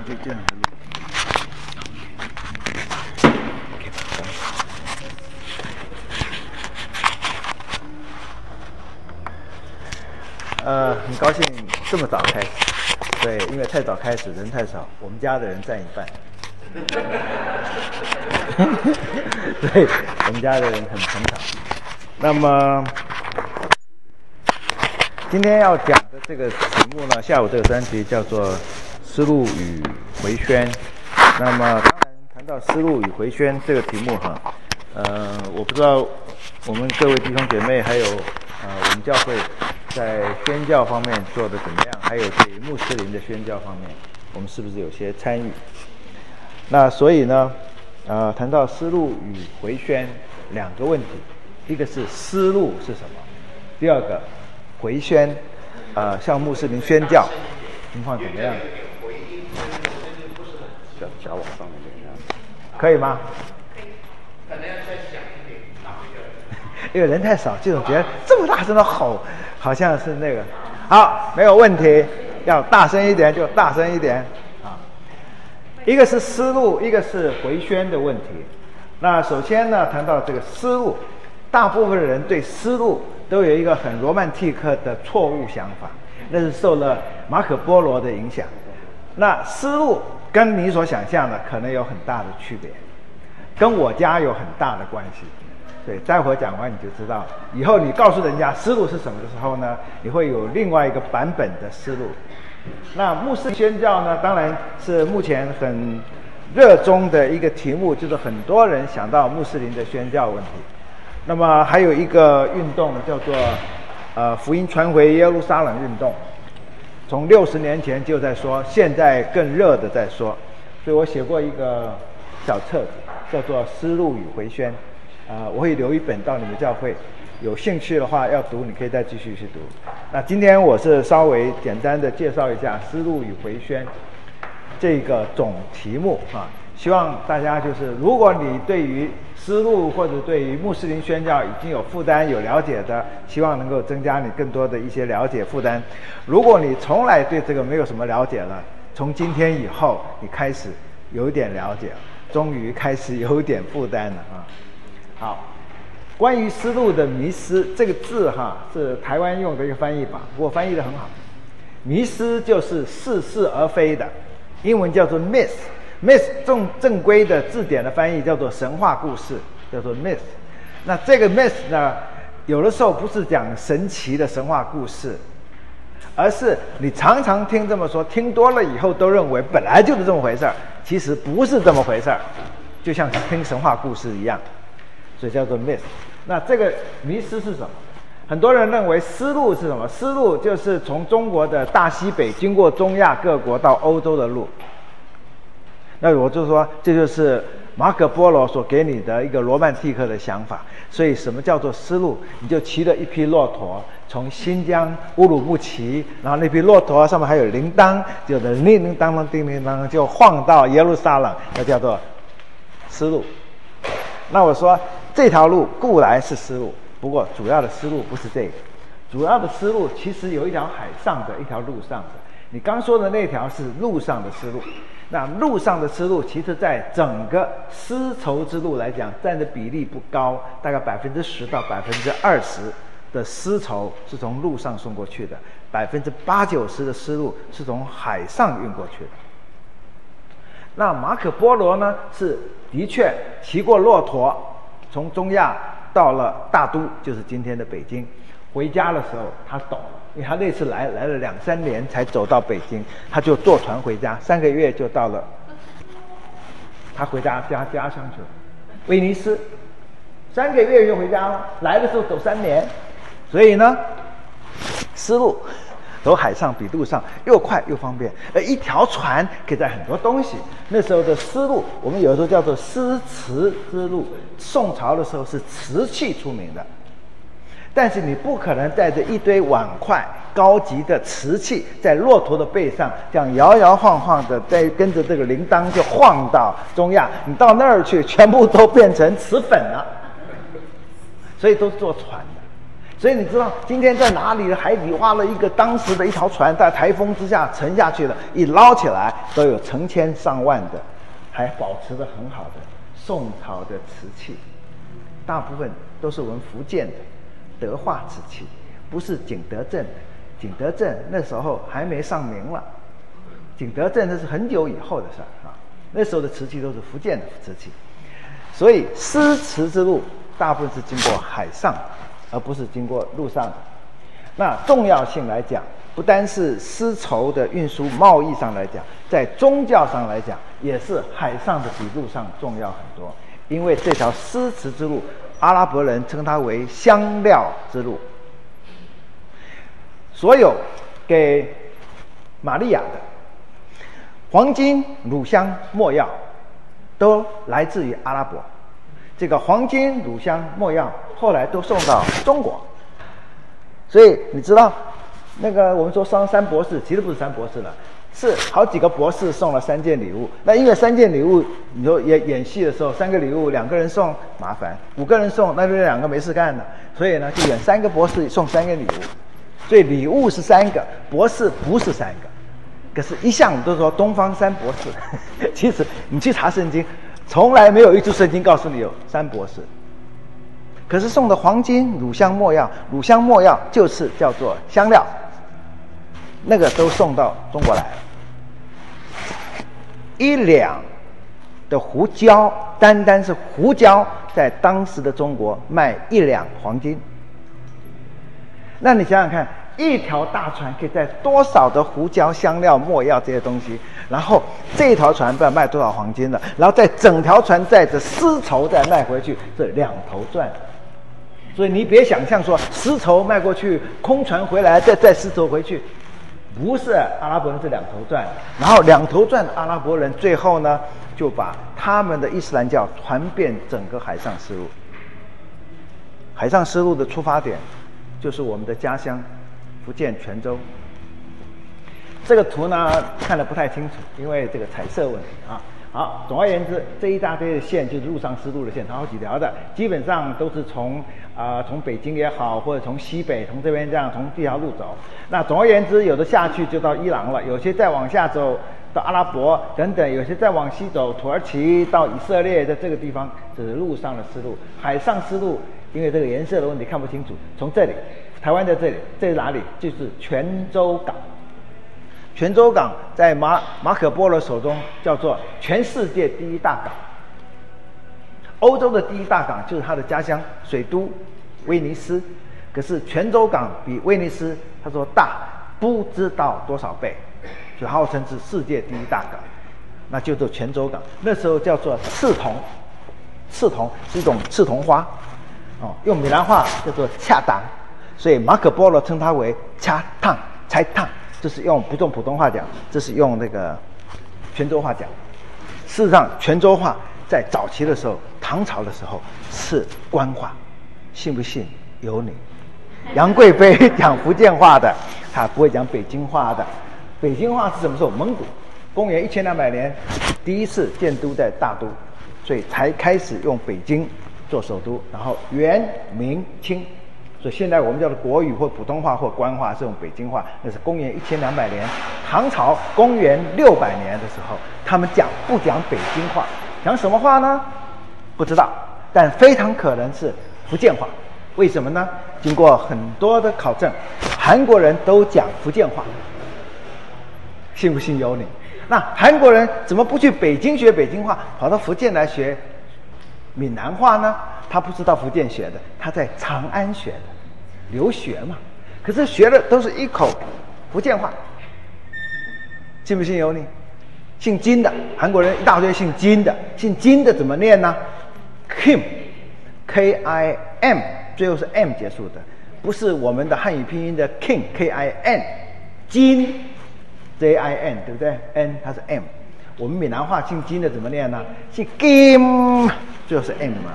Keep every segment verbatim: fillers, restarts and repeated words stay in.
就这样。呃，很高兴这么早开始，对，因为太早开始人太少，我们家的人占一半。对，我们家的人很捧场。那么今天要讲的这个题目呢，下午这个专题叫做“丝路与回旋”。那么当然谈到“丝路与回旋”这个题目哈，呃，我不知道我们各位弟兄姐妹还有呃我们教会在宣教方面做的怎么样，还有对于穆斯林的宣教方面，我们是不是有些参与？那所以呢，呃，谈到丝路与回旋两个问题，一个是丝路是什么，第二个回旋，呃，向穆斯林宣教情况怎么样？ 小小往上面这样， 可以吗？ 可以，可能要再响一点，哪一个？ 因为人太少，这种觉得这么大声的吼，好像是那个。好，没有问题，要大声一点就大声一点。一个是丝路，一个是回旋的问题。那首先呢，谈到这个丝路，大部分人对丝路都有一个很罗曼蒂克的错误想法，那是受了马可波罗的影响。那丝路跟你所想象的可能有很大的区别，跟我家有很大的关系。对，待会儿讲完你就知道，以后你告诉人家丝路是什么的时候呢，你会有另外一个版本的丝路。那穆斯林宣教呢，当然是目前很热衷的一个题目，就是很多人想到穆斯林的宣教问题。那么还有一个运动叫做呃福音传回耶路撒冷运动，从六十年前就在说，现在更热的在说，所以我写过一个小册子，叫做《丝路与回旋》，啊、呃，我会留一本到你们教会。有兴趣的话要读，你可以再继续去读。那今天我是稍微简单的介绍一下丝路与回旋这个总题目啊，希望大家就是，如果你对于丝路或者对于穆斯林宣教已经有负担有了解的，希望能够增加你更多的一些了解负担。如果你从来对这个没有什么了解了，从今天以后你开始有一点了解，终于开始有一点负担了啊。好。关于丝路的迷失这个字哈，是台湾用的一个翻译法，不过翻译得很好。迷失就是似是而非的，英文叫做 myth。myth 正正规的字典的翻译叫做神话故事，叫做 myth。那这个 myth 呢，有的时候不是讲神奇的神话故事，而是你常常听这么说，听多了以后都认为本来就是这么回事儿，其实不是这么回事儿，就像听神话故事一样，所以叫做 myth。那这个迷失是什么？很多人认为丝路是什么？丝路就是从中国的大西北经过中亚各国到欧洲的路。那我就说，这就是马可波罗所给你的一个罗曼蒂克的想法。所以什么叫做丝路？你就骑了一匹骆驼，从新疆乌鲁木齐，然后那匹骆驼上面还有铃铛，就铃铃当当叮铃当，就晃到耶路撒冷，那叫做丝路。那我说这条路固然是丝路，不过主要的丝路不是这个，主要的丝路其实有一条海上的，一条陆上的。你刚说的那条是陆上的丝路，那陆上的丝路其实在整个丝绸之路来讲，占的比例不高，大概百分之十到百分之二十的丝绸是从陆上送过去的，百分之八九十的丝路是从海上运过去的。那马可波罗呢，是的确骑过骆驼，从中亚到了大都，就是今天的北京。回家的时候他懂了，因为他那次来来了两三年才走到北京，他就坐船回家，三个月就到了。他回家家家乡去了，威尼斯，三个月就回家了。来的时候走三年，所以呢，丝路走海上比陆上又快又方便，而一条船可以载很多东西。那时候的丝路，我们有时候叫做丝瓷之路。宋朝的时候是瓷器出名的，但是你不可能带着一堆碗筷、高级的瓷器在骆驼的背上这样摇摇晃晃的，再跟着这个铃铛就晃到中亚。你到那儿去，全部都变成瓷粉了，所以都是坐船的。 所以你知道今天在哪里的海底挖了一个当时的一条船，在台风之下沉下去了，一捞起来都有成千上万的，还保持得很好的宋朝的瓷器，大部分都是我们福建的德化瓷器，不是景德镇的。景德镇那时候还没上名了，景德镇那是很久以后的事啊。那时候的瓷器都是福建的瓷器，所以丝瓷之路大部分是经过海上，而不是经过陆上的。那重要性来讲，不单是丝绸的运输贸易上来讲，在宗教上来讲，也是海上的比陆上重要很多。因为这条丝瓷之路，阿拉伯人称它为香料之路。所有给玛利亚的黄金、乳香、没药，都来自于阿拉伯。这个黄金、乳香、没药后来都送到中国。所以你知道，那个我们说三三博士，其实不是三博士了，是好几个博士送了三件礼物。那因为三件礼物，你说演演戏的时候，三个礼物两个人送麻烦，五个人送那就两个没事干了，所以呢就演三个博士送三个礼物。所以礼物是三个，博士不是三个。可是，一向都说东方三博士，其实你去查圣经，从来没有一处圣经告诉你有三博士。可是送的黄金、乳香、没药，乳香、没药就是叫做香料，那个都送到中国来了。一两的胡椒，单单是胡椒，在当时的中国卖一两黄金。那你想想看，一条大船可以载多少的胡椒、香料、没药这些东西，然后这条船不知道卖多少黄金了，然后再整条船载着丝绸再卖回去，这两头赚。所以你别想象说丝绸卖过去，空船回来再载丝绸回去，不是阿拉伯人是两头赚。然后两头赚的阿拉伯人最后呢，就把他们的伊斯兰教传遍整个海上丝路。海上丝路的出发点就是我们的家乡福建泉州。这个图呢看得不太清楚，因为这个彩色问题啊。好，总而言之，这一大堆的线就是陆上丝路的线，它好几条的，基本上都是从啊、呃、从北京也好，或者从西北从这边这样从这条路走。那总而言之，有的下去就到伊朗了，有些再往下走到阿拉伯等等，有些再往西走土耳其到以色列，在这个地方这是陆上的丝路。海上丝路因为这个颜色的问题看不清楚，从这里台湾在这里，这是哪里？就是泉州港。泉州港在马马可波罗手中叫做全世界第一大港，欧洲的第一大港就是他的家乡水都威尼斯，可是泉州港比威尼斯他说大不知道多少倍，就号称是世界第一大港，那就做泉州港。那时候叫做刺桐，刺桐是一种刺桐花，哦，用闽南话叫做恰当，所以马可波罗称它为恰烫才烫。这是用不用普通话讲，这是用那个泉州话讲。事实上，泉州话在早期的时候，唐朝的时候是官话，信不信由你。杨贵妃讲福建话的，他不会讲北京话的。北京话是什么时候？蒙古，公元一千两百年，第一次建都在大都，所以才开始用北京做首都，然后元、明、清。所以现在我们叫做国语或普通话或官话，这种北京话，那是公元一千两百年。唐朝公元六百年的时候，他们讲不讲北京话，讲什么话呢？不知道，但非常可能是福建话。为什么呢？经过很多的考证，韩国人都讲福建话，信不信由你。那韩国人怎么不去北京学北京话，跑到福建来学闽南话呢？他不是到福建学的，他在长安学的，留学嘛。可是学的都是一口福建话，信不信由你。姓金的韩国人一大堆姓金的，姓金的怎么念呢 ？Kim K I M 最后是 M 结束的，不是我们的汉语拼音的 King K I N， 金 J I N 对不对 ？N 它是 M。我们闽南话姓金的怎么念呢？姓金，最后是 M 嘛。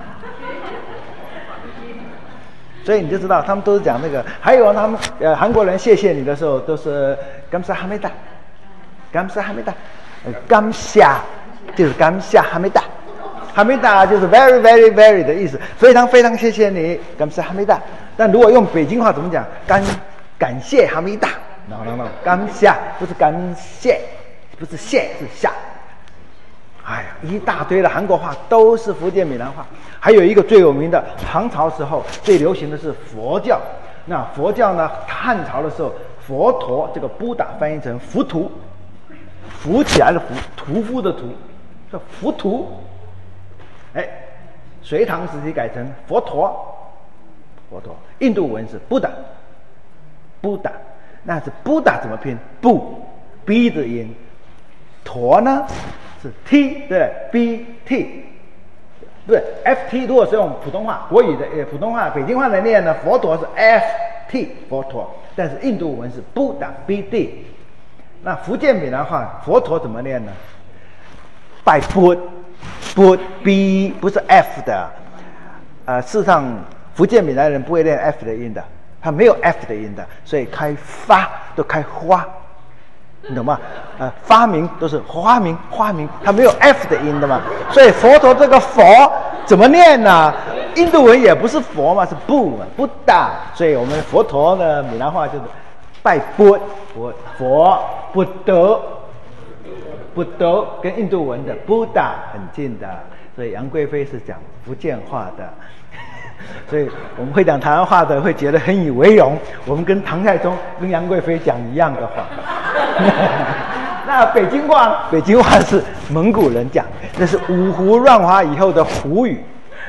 所以你就知道他们都是讲那个，还有他们呃韩国人谢谢你的时候都是感谢哈密达，感谢哈密达，感谢就是感谢哈密达， 哈密达就是 very very very 的意思，非常非常谢谢你，感谢哈密达。但如果用北京话怎么讲？感感谢哈密达 ，no no no， 感谢不是感谢，不是谢是下。哎呀，一大堆的韩国话都是福建闽南话，还有一个最有名的，唐朝时候最流行的是佛教。那佛教呢，汉朝的时候，佛陀这个布达翻译成浮屠，浮起来的浮，屠夫的屠，叫浮屠。哎，隋唐时期改成佛陀，佛陀，印度文是布达，布达，那是布达怎么拼？布 ，b 的音，陀呢？是 T 对 B T 不是 F T， 如果是用普通话国语的呃普通话北京话来念呢，佛陀是 F T 佛陀，但是印度文是 Buddha B D。那福建闽南话佛陀怎么念呢？拜 Bud Bud B 不是 F 的，呃，事实上福建闽南人不会念 F 的音的，他没有 F 的音的，所以开发都开花。你懂吗？呃，发明都是花明花明，它没有 F 的音的嘛，所以佛陀这个佛怎么念呢？印度文也不是佛嘛，是不嘛，不大，所以我们佛陀的闽南话就是拜佛佛佛不得不得，跟印度文的布达很近的，所以杨贵妃是讲福建话的。所以我们会讲台湾话的会觉得很以为荣，我们跟唐太宗跟杨贵妃讲一样的话。那北京话，北京话是蒙古人讲，那是五胡乱华以后的胡语，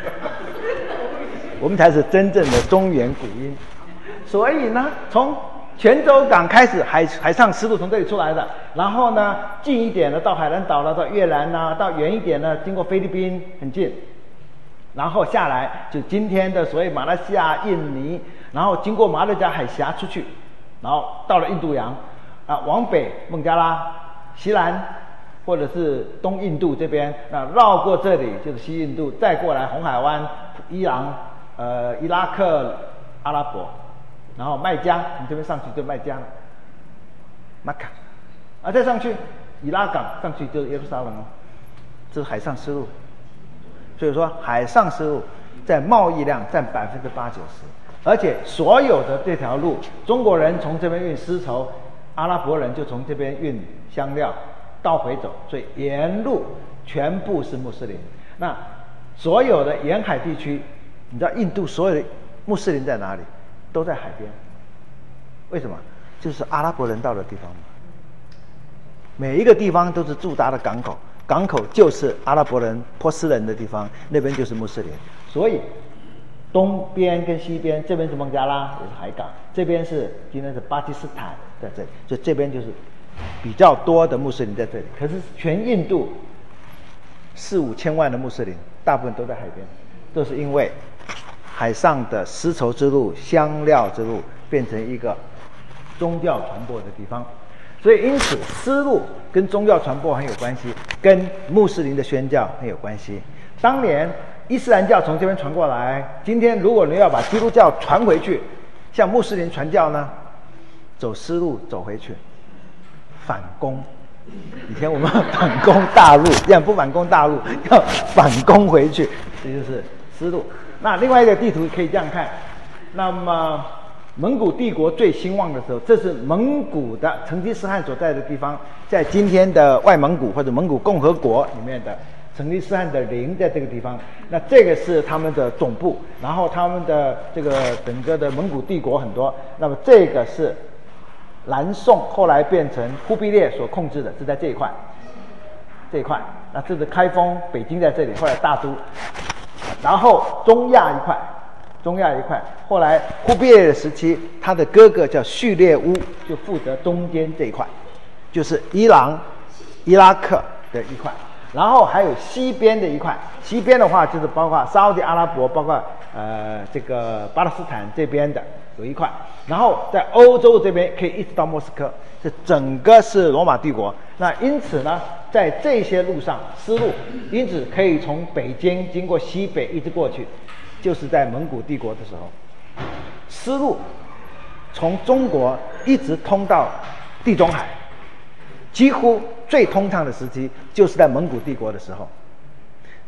我们才是真正的中原古音。所以呢，从泉州港开始，海海上丝路从这里出来的，然后呢，近一点的到海南岛了，到越南啦，到远一点呢，经过菲律宾很近。然后下来就今天的所谓马来西亚、印尼，然后经过马六甲海峡出去，然后到了印度洋，啊，往北孟加拉、锡兰，或者是东印度这边，那绕过这里就是西印度，再过来红海湾、伊朗、呃伊拉克、阿拉伯，然后麦加，你这边上去就麦加了，麦卡，啊再上去伊拉港，上去就是耶路撒冷了，这是海上丝路。所以说，海上丝路在贸易量占百分之八九十，而且所有的这条路，中国人从这边运丝绸，阿拉伯人就从这边运香料，倒回走，所以沿路全部是穆斯林。那所有的沿海地区，你知道印度所有的穆斯林在哪里？都在海边。为什么？就是阿拉伯人到的地方嘛。每一个地方都是驻扎的港口。港口就是阿拉伯人、波斯人的地方，那边就是穆斯林，所以东边跟西边，这边是孟加拉，也是海港，这边是今天是巴基斯坦在这里，所以这边就是比较多的穆斯林在这里。可是全印度四五千万的穆斯林，大部分都在海边，都是因为海上的丝绸之路、香料之路变成一个宗教传播的地方。所以，因此，丝路跟宗教传播很有关系，跟穆斯林的宣教很有关系。当年伊斯兰教从这边传过来，今天如果你要把基督教传回去，向穆斯林传教呢，走丝路走回去，反攻。以前我们反攻大陆，现在不反攻大陆，要反攻回去，这就是丝路。那另外一个地图可以这样看，那么。蒙古帝国最兴旺的时候，这是蒙古的成吉思汗所在的地方，在今天的外蒙古或者蒙古共和国里面的成吉思汗的陵在这个地方。那这个是他们的总部，然后他们的这个整个的蒙古帝国很多。那么这个是南宋后来变成忽必烈所控制的，是在这一块，这一块。那这是开封、北京在这里，后来大都，然后中亚一块。中亚一块，后来忽必烈的时期，他的哥哥叫序列乌，就负责中间这一块，就是伊朗、伊拉克的一块，然后还有西边的一块。西边的话，就是包括沙特阿拉伯，包括呃这个巴勒斯坦这边的有一块，然后在欧洲这边可以一直到莫斯科，这整个是罗马帝国。那因此呢，在这些路上，丝路因此可以从北京经过西北一直过去。就是在蒙古帝国的时候，丝路从中国一直通到地中海，几乎最通畅的时期就是在蒙古帝国的时候。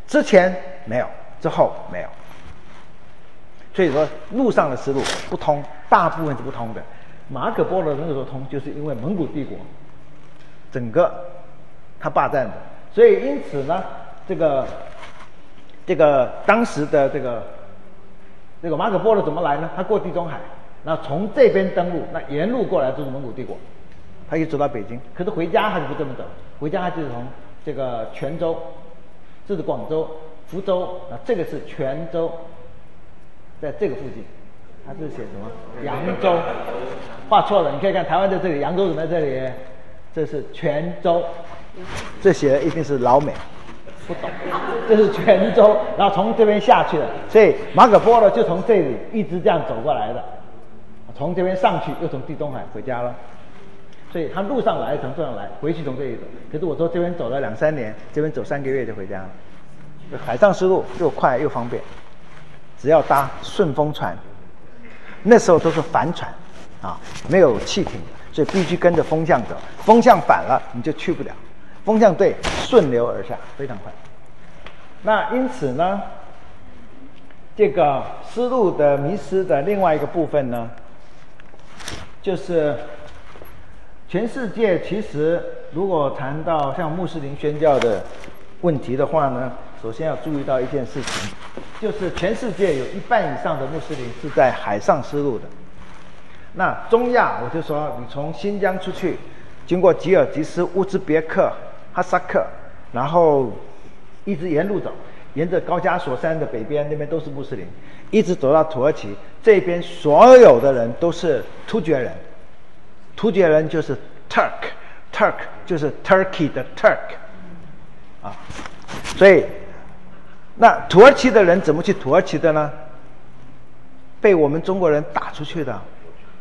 之前没有，之后没有。所以说陆上的丝路不通，大部分是不通的。马可波罗那个时候通，就是因为蒙古帝国整个他霸占的，所以因此呢，这个这个当时的这个这个马可波罗怎么来呢？他过地中海，那从这边登陆，那沿路过来就是蒙古帝国，他一直走到北京。可是回家他就不这么走，回家他就是从这个泉州，这是广州、福州，那这个是泉州。在这个附近，他是写什么？扬州，画错了。你可以看台湾在这里，扬州怎么在这里？这是泉州，这写的一定是老美，不懂。这是泉州，然后从这边下去了，所以马可波罗就从这里一直这样走过来的，从这边上去，又从地中海回家了。所以他路上来，从这样来，回去从这里走。可是我说这边走了两三年，这边走三个月就回家了。海上丝路又快又方便。只要搭顺风船，那时候都是帆船，啊，没有汽艇，所以必须跟着风向走。风向反了，你就去不了；风向对，顺流而下，非常快。那因此呢，这个丝路的迷失的另外一个部分呢，就是全世界其实如果谈到像穆斯林宣教的问题的话呢，首先要注意到一件事情。就是全世界有一半以上的穆斯林是在海上丝路的。那中亚，我就说你从新疆出去，经过吉尔吉斯、乌兹别克、哈萨克，然后一直沿路走，沿着高加索山的北边，那边都是穆斯林，一直走到土耳其这边，所有的人都是突厥人。突厥人就是 Turk，Turk 就是 Turkey 的 Turk， 啊，所以。那土耳其的人怎么去土耳其的呢？被我们中国人打出去的。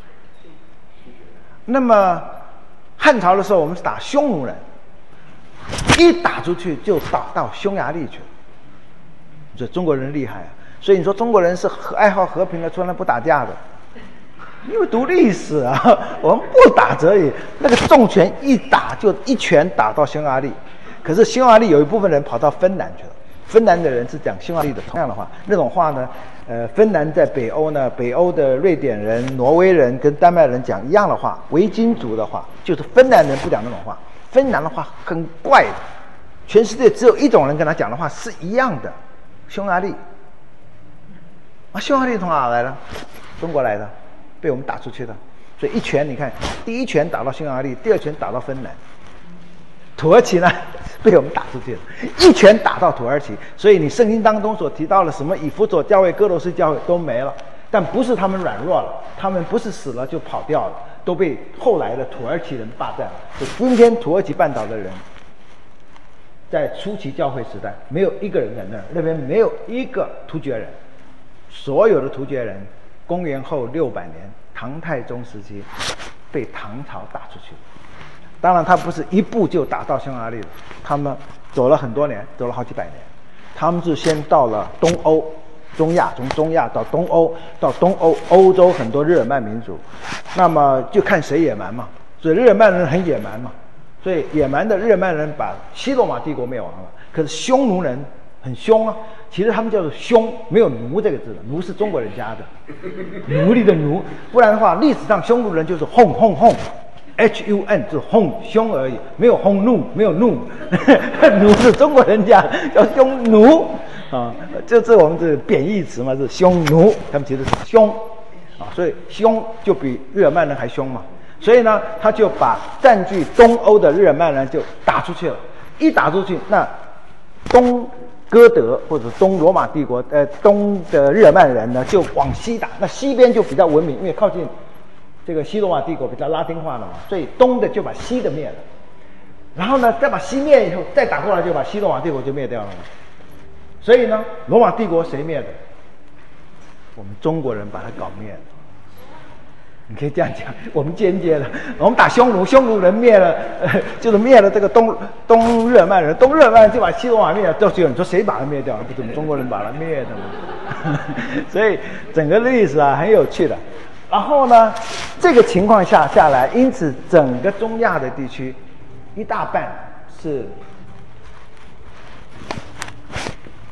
那么汉朝的时候，我们是打匈奴人，一打出去就打到匈牙利去了。这中国人厉害啊！所以你说中国人是爱好和平的，从来不打架的。因为读历史啊，我们不打则已。那个重拳一打就一拳打到匈牙利，可是匈牙利有一部分人跑到芬兰去了。芬兰的人是讲匈牙利的同样的话，那种话呢，呃，芬兰在北欧呢，北欧的瑞典人、挪威人跟丹麦人讲一样的话，维京族的话，就是芬兰人不讲那种话，芬兰的话很怪的，全世界只有一种人跟他讲的话是一样的，匈牙利。啊，匈牙利从哪来的？中国来的，被我们打出去的。所以一拳，你看，第一拳打到匈牙利，第二拳打到芬兰。土耳其呢，被我们打出去了，一拳打到土耳其。所以你圣经当中所提到的什么以弗所教会、哥罗斯教会都没了，但不是他们软弱了，他们不是死了就跑掉了，都被后来的土耳其人霸占了。所以今天土耳其半岛的人，在初期教会时代，没有一个人在那儿，那边没有一个突厥人，所有的突厥人，公元后六百年，唐太宗时期，被唐朝打出去。当然，他不是一步就打到匈牙利了，他们走了很多年，走了好几百年。他们是先到了东欧、中亚，从中亚到东欧，到东欧欧洲很多日耳曼民族，那么就看谁野蛮嘛。所以日耳曼人很野蛮嘛，所以野蛮的日耳曼人把西罗马帝国灭亡了。可是匈奴人很凶啊，其实他们叫做凶，没有奴这个字的，奴是中国人加的，奴隶的奴，不然的话，历史上匈奴人就是轰轰轰。H U N 是轰凶而已，没有轰怒，没有怒，奴是中国人家叫匈奴啊，就是我们这贬义词嘛，是匈奴，他们其实是凶啊，所以凶就比日耳曼人还凶嘛，所以呢，他就把占据东欧的日耳曼人就打出去了，一打出去，那东哥德或者东罗马帝国，呃，东的日耳曼人呢就往西打，那西边就比较文明，因为靠近。这个西罗马帝国比较拉丁化了嘛，所以东的就把西的灭了，然后呢，再把西灭以后，再打过来就把西罗马帝国就灭掉了嘛。所以呢，罗马帝国谁灭的？我们中国人把它搞灭了。你可以这样讲，我们间接的，我们打匈奴，匈奴人灭了，呃，就是灭了这个东东日耳曼人，东日耳曼人就把西罗马灭了，到最后你说谁把它灭掉了？不是我们中国人把它灭的吗？所以整个历史啊很有趣的。然后呢，这个情况下下来，因此整个中亚的地区，一大半是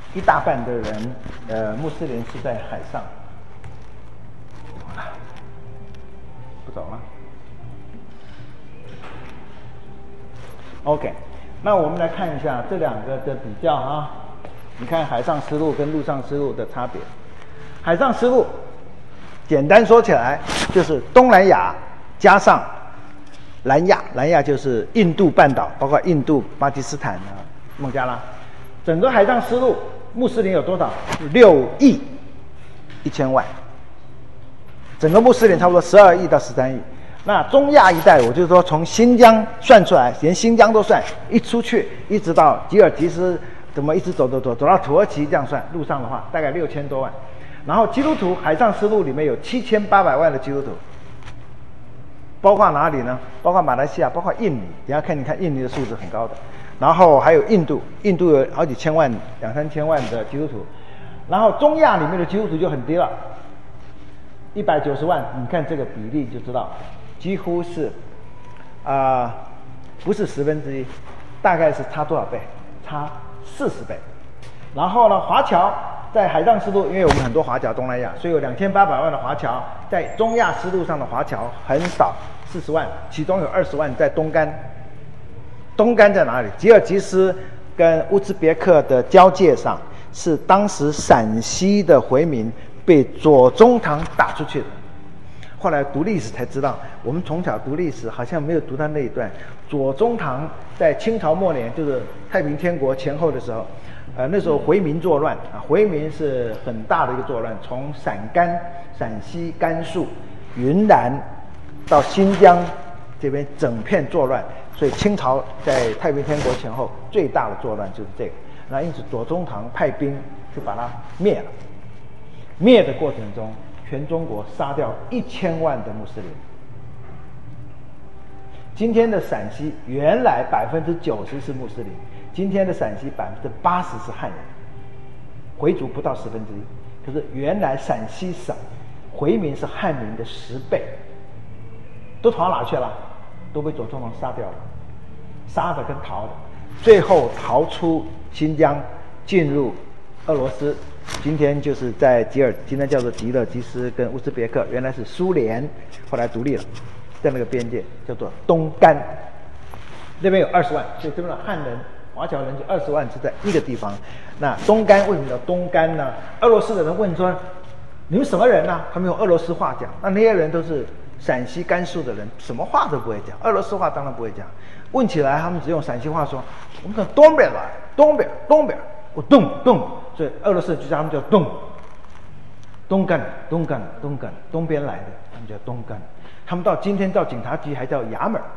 一大半的人，呃，穆斯林是在海上。不走了。OK， 那我们来看一下这两个的比较啊。你看海上丝路跟陆上丝路的差别。海上丝路，简单说起来就是东南亚加上南亚，南亚就是印度半岛，包括印度、巴基斯坦啊、孟加拉。整个海上丝路，穆斯林有多少？六亿一千万。整个穆斯林差不多十二亿到十三亿。那中亚一带，我就是说从新疆算出来，连新疆都算，一出去一直到吉尔吉斯，怎么一直走走走走到土耳其这样算，路上的话大概六千多万。然后基督徒海上丝路里面有七千八百万的基督徒，包括哪里呢？包括马来西亚，包括印尼。等一下看你看印尼的数字很高的，然后还有印度，印度有好几千万、两三千万的基督徒。然后中亚里面的基督徒就很低了。一百九十万，你看这个比例就知道，几乎是，啊、呃，不是十分之一，大概是差多少倍？差四十倍。然后呢，华侨在海上丝路，因为我们很多华侨东南亚，所以有两千八百万的华侨，在中亚丝路上的华侨很少，四十万，其中有二十万在东干。东干在哪里？吉尔吉斯跟乌兹别克的交界上，是当时陕西的回民被左宗棠打出去的。后来读历史才知道，我们从小读历史好像没有读到那一段。左宗棠在清朝末年，就是太平天国前后的时候，呃，那时候回民作乱啊，回民是很大的一个作乱，从陕甘、陕西、甘肃、云南到新疆这边整片作乱，所以清朝在太平天国前后最大的作乱就是这个。那因此左宗棠派兵就把它灭了。灭的过程中，全中国杀掉一千万的穆斯林。今天的陕西原来百分之九十是穆斯林，今天的陕西百分之八十是汉人，回族不到十分之一。可是原来陕西省回民是汉民的十倍，都逃哪去了？都被左宗棠杀掉了，杀的跟逃的，最后逃出新疆，进入俄罗斯。今天就是在吉尔，今天叫做吉尔吉斯跟乌兹别克，原来是苏联，后来独立了，在那个边界叫做东干，那边有二十万，所以这边的汉人、华侨人就二十万是在一个地方。那东干为什么叫东干呢？俄罗斯的人问说：“你们什么人呢、啊？”他们用俄罗斯话讲，那那些人都是陕西、甘肃的人，什么话都不会讲，俄罗斯话当然不会讲。问起来，他们只用陕西话说：“我们从东边来，东边，东边。”我东东，所以俄罗斯就叫他们叫东，东干东干东干东边来的，他们叫东干。他们到今天到警察局还叫衙门，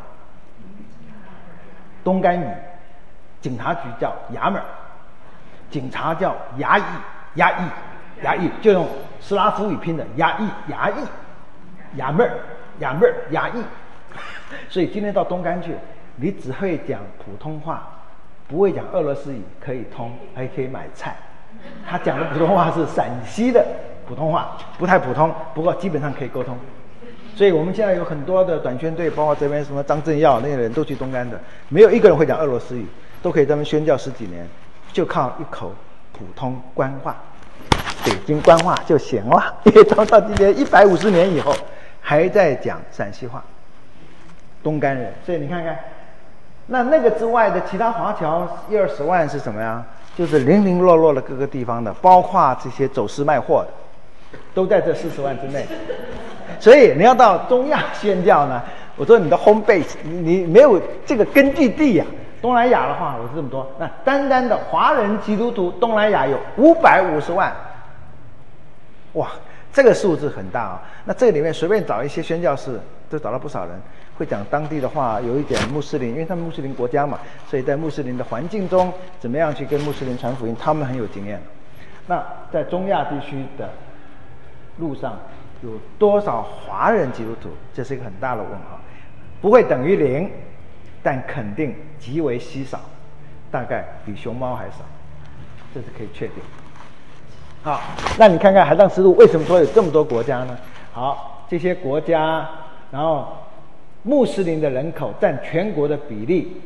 东干语，警察局叫衙门，警察叫衙役，衙役衙役就用斯拉夫语拼的衙役衙役，衙门衙门衙役。所以今天到东干去，你只会讲普通话。不会讲俄罗斯语，可以通，还可以买菜。他讲的普通话是陕西的普通话，不太普通，不过基本上可以沟通。所以我们现在有很多的短宣队，包括这边什么张正耀那些人都去东干的，没有一个人会讲俄罗斯语，都可以在那边宣教十几年，就靠一口普通官话，北京官话就行了。因为到到今天一百五十年以后，还在讲陕西话，东干人。所以你看看。那那个之外的其他华侨一二十万是什么呀？就是零零落落的各个地方的，包括这些走私卖货的，都在这四十万之内。所以你要到中亚宣教呢，我说你的 home base， 你你没有这个根据地呀、啊。东南亚的话，我是这么多，那单单的华人基督徒东南亚有五百五十万，哇，这个数字很大啊。那这里面随便找一些宣教士，都找到不少人。会讲当地的话，有一点穆斯林，因为他们穆斯林国家嘛，所以在穆斯林的环境中，怎么样去跟穆斯林传福音，他们很有经验。那在中亚地区的路上，有多少华人基督徒？这是一个很大的问号，不会等于零，但肯定极为稀少，大概比熊猫还少，这是可以确定。好，那你看看海上丝路为什么说有这么多国家呢？好，这些国家，然后穆斯林的人口占全国的比例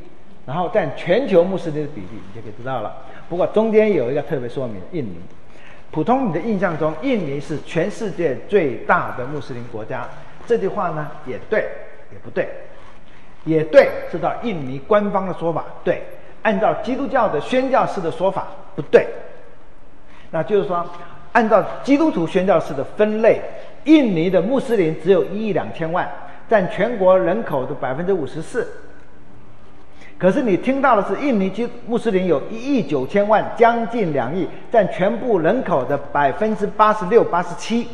然后占全球穆斯林的比例，你就可以知道了。不过中间有一个特别说明，印尼。普通你的印象中，印尼是全世界最大的穆斯林国家，这句话呢也对，也不对。也对，是照印尼官方的说法对，按照基督教的宣教士的说法不对。那就是说，按照基督徒宣教士的分类，印尼的穆斯林只有一亿两千万，占全国人口的百分之五十四。可是你听到的是，印尼基穆斯林有一亿九千万，将近两亿，占全部人口的百分之八十六、八十七。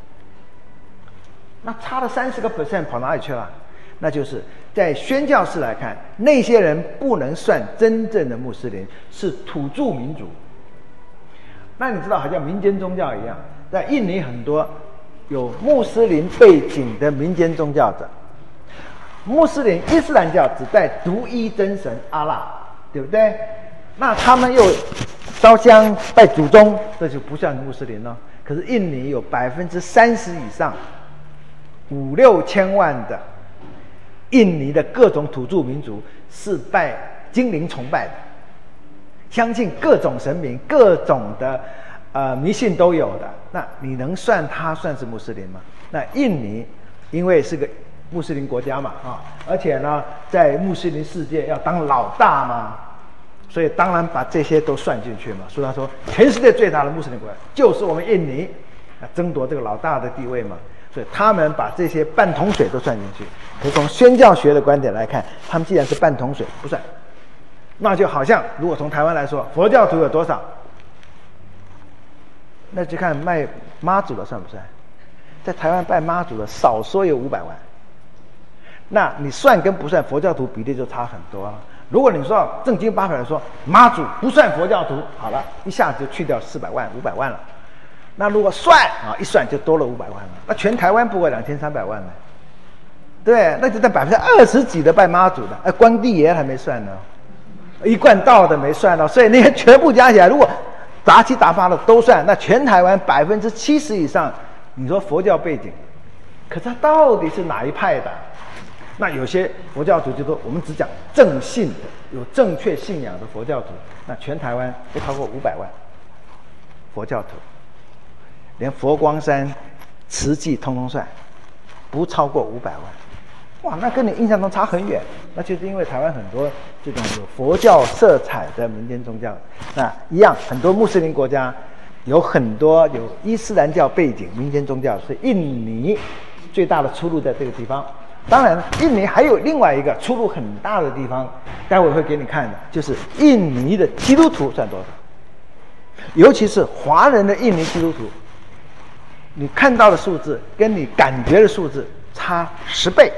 那差了三十个 percent 跑哪里去了？那就是在宣教士来看，那些人不能算真正的穆斯林，是土著民族。那你知道，好像民间宗教一样，在印尼很多有穆斯林背景的民间宗教者。穆斯林伊斯兰教只带独一真神阿拉，对不对？那他们又烧香拜祖宗，这就不像穆斯林了。可是印尼有百分之三十以上，五六千万的印尼的各种土著民族是拜精灵崇拜的，相信各种神明、各种的呃迷信都有的。那你能算他算是穆斯林吗？那印尼因为是个穆斯林国家嘛，啊，而且呢，在穆斯林世界要当老大嘛，所以当然把这些都算进去嘛。所以他说，全世界最大的穆斯林国家就是我们印尼，啊，争夺这个老大的地位嘛。所以他们把这些半桶水都算进去。可是从宣教学的观点来看，他们既然是半桶水，不算。那就好像如果从台湾来说，佛教徒有多少？那就看卖妈祖的算不算？在台湾拜妈祖的少说有五百万。那你算跟不算佛教徒比例就差很多了。如果你说正经八百的说妈祖不算佛教徒，好了，一下子就去掉四百万、五百万了。那如果算啊，一算就多了五百万了。那全台湾不过两千三百万呢，对，那就在百分之二十几的拜妈祖的，哎，关帝爷还没算呢，一贯道的没算呢，所以那些全部加起来，如果杂七杂八的都算，那全台湾百分之七十以上，你说佛教背景，可是他到底是哪一派的？那有些佛教徒就说，我们只讲正信的、有正确信仰的佛教徒，那全台湾不超过五百万佛教徒，连佛光山、慈济通通算，不超过五百万。哇，那跟你印象中差很远。那就是因为台湾很多这种有佛教色彩的民间宗教，那一样很多穆斯林国家有很多有伊斯兰教背景民间宗教，所以印尼最大的出路在这个地方。当然，印尼还有另外一个出入很大的地方，待会会给你看的，就是印尼的基督徒占多少，尤其是华人的印尼基督徒，你看到的数字跟你感觉的数字差十倍。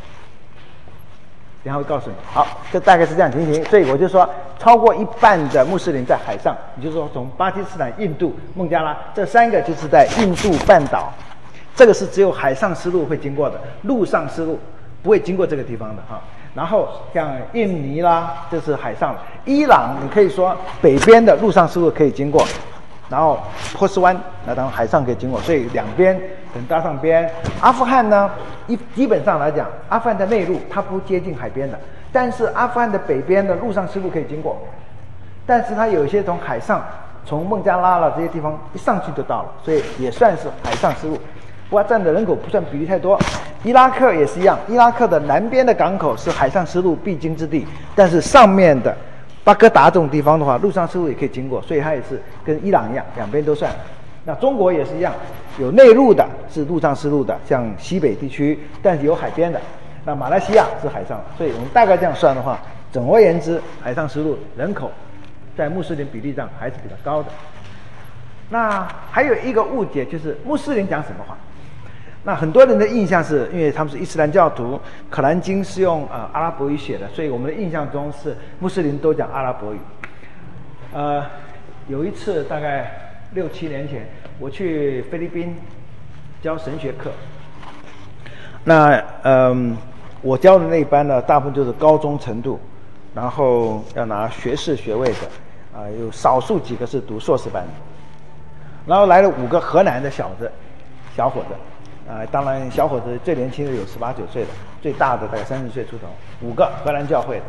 然后告诉你，好，这大概是这样情形。所以我就说，超过一半的穆斯林在海上，也就是说从巴基斯坦、印度、孟加拉这三个就是在印度半岛。这个是只有海上丝路会经过的，陆上丝路不会经过这个地方的哈。然后像印尼啦，这是海上的；伊朗你可以说北边的陆上丝路可以经过，然后波斯湾那当然海上可以经过，所以两边能搭上边。阿富汗呢，一基本上来讲，阿富汗的内陆它不接近海边的，但是阿富汗的北边的陆上丝路可以经过，但是它有一些从海上，从孟加拉了这些地方一上去就到了，所以也算是海上丝路。不过占的人口不算比例太多。伊拉克也是一样，伊拉克的南边的港口是海上丝路必经之地，但是上面的巴格达这种地方的话，陆上丝路也可以经过，所以它也是跟伊朗一样，两边都算。那中国也是一样，有内陆的是陆上丝路的，像西北地区，但是有海边的。那马来西亚是海上，所以我们大概这样算的话，总而言之，海上丝路人口在穆斯林比例上还是比较高的。那还有一个误解就是穆斯林讲什么话？那很多人的印象是因为他们是伊斯兰教徒，可兰经是用呃阿拉伯语写的，所以我们的印象中是穆斯林都讲阿拉伯语。呃，有一次大概六七年前，我去菲律宾教神学课。那嗯，我教的那一班呢，大部分就是高中程度，然后要拿学士学位的，啊、呃，有少数几个是读硕士班的。然后来了五个河南的小子，小伙子。啊、呃，当然，小伙子最年轻的有十八九岁的，最大的大概三十岁出头，五个荷兰教会的。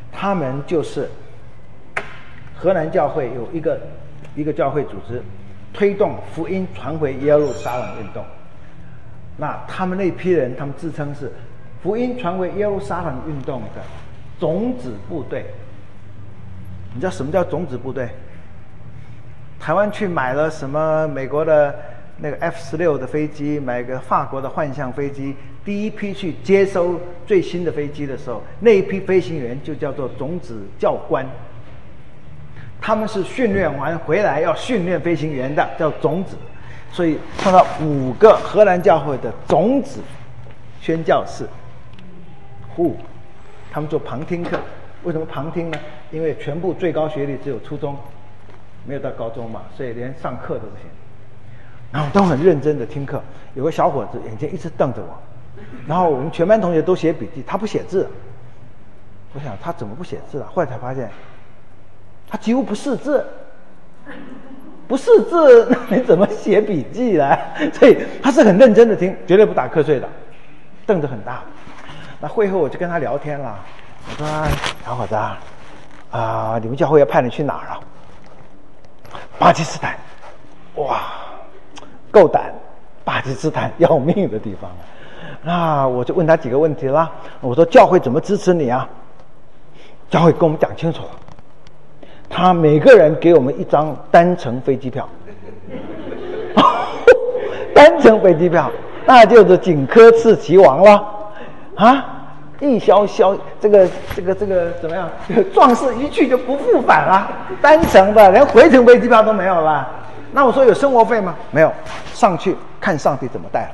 他们就是荷兰教会有一个一个教会组织，推动福音传回耶路撒冷运动。那他们那批人，他们自称是福音传回耶路撒冷运动的种子部队。你知道什么叫种子部队？台湾去买了什么美国的那个 F 十六 的飞机，买个法国的幻象飞机，第一批去接收最新的飞机的时候，那一批飞行员就叫做种子教官。他们是训练完回来要训练飞行员的，叫种子。所以看到五个荷兰教会的种子宣教士，呼，他们做旁听课。为什么旁听呢？因为全部最高学历只有初中，没有到高中嘛，所以连上课都不行。然后都很认真的听课。有个小伙子眼睛一直瞪着我，然后我们全班同学都写笔记，他不写字。我想他怎么不写字啊？后来才发现，他几乎不识字。不识字，那你怎么写笔记呢？所以他是很认真的听，绝对不打瞌睡的，瞪着很大。那会后我就跟他聊天了，我说：“小伙子啊，啊、呃，你们教会要派你去哪儿啊？”巴基斯坦，哇，够胆！巴基斯坦要命的地方。那我就问他几个问题啦。我说：“教会怎么支持你啊？”教会跟我们讲清楚了。他每个人给我们一张单程飞机票，单程飞机票，那就是锦科刺旗王了啊！一消消，这个这个这个怎么样？壮士一去就不复返了，单程的，连回程飞机票都没有了。那我说有生活费吗？没有，上去看上帝怎么带了。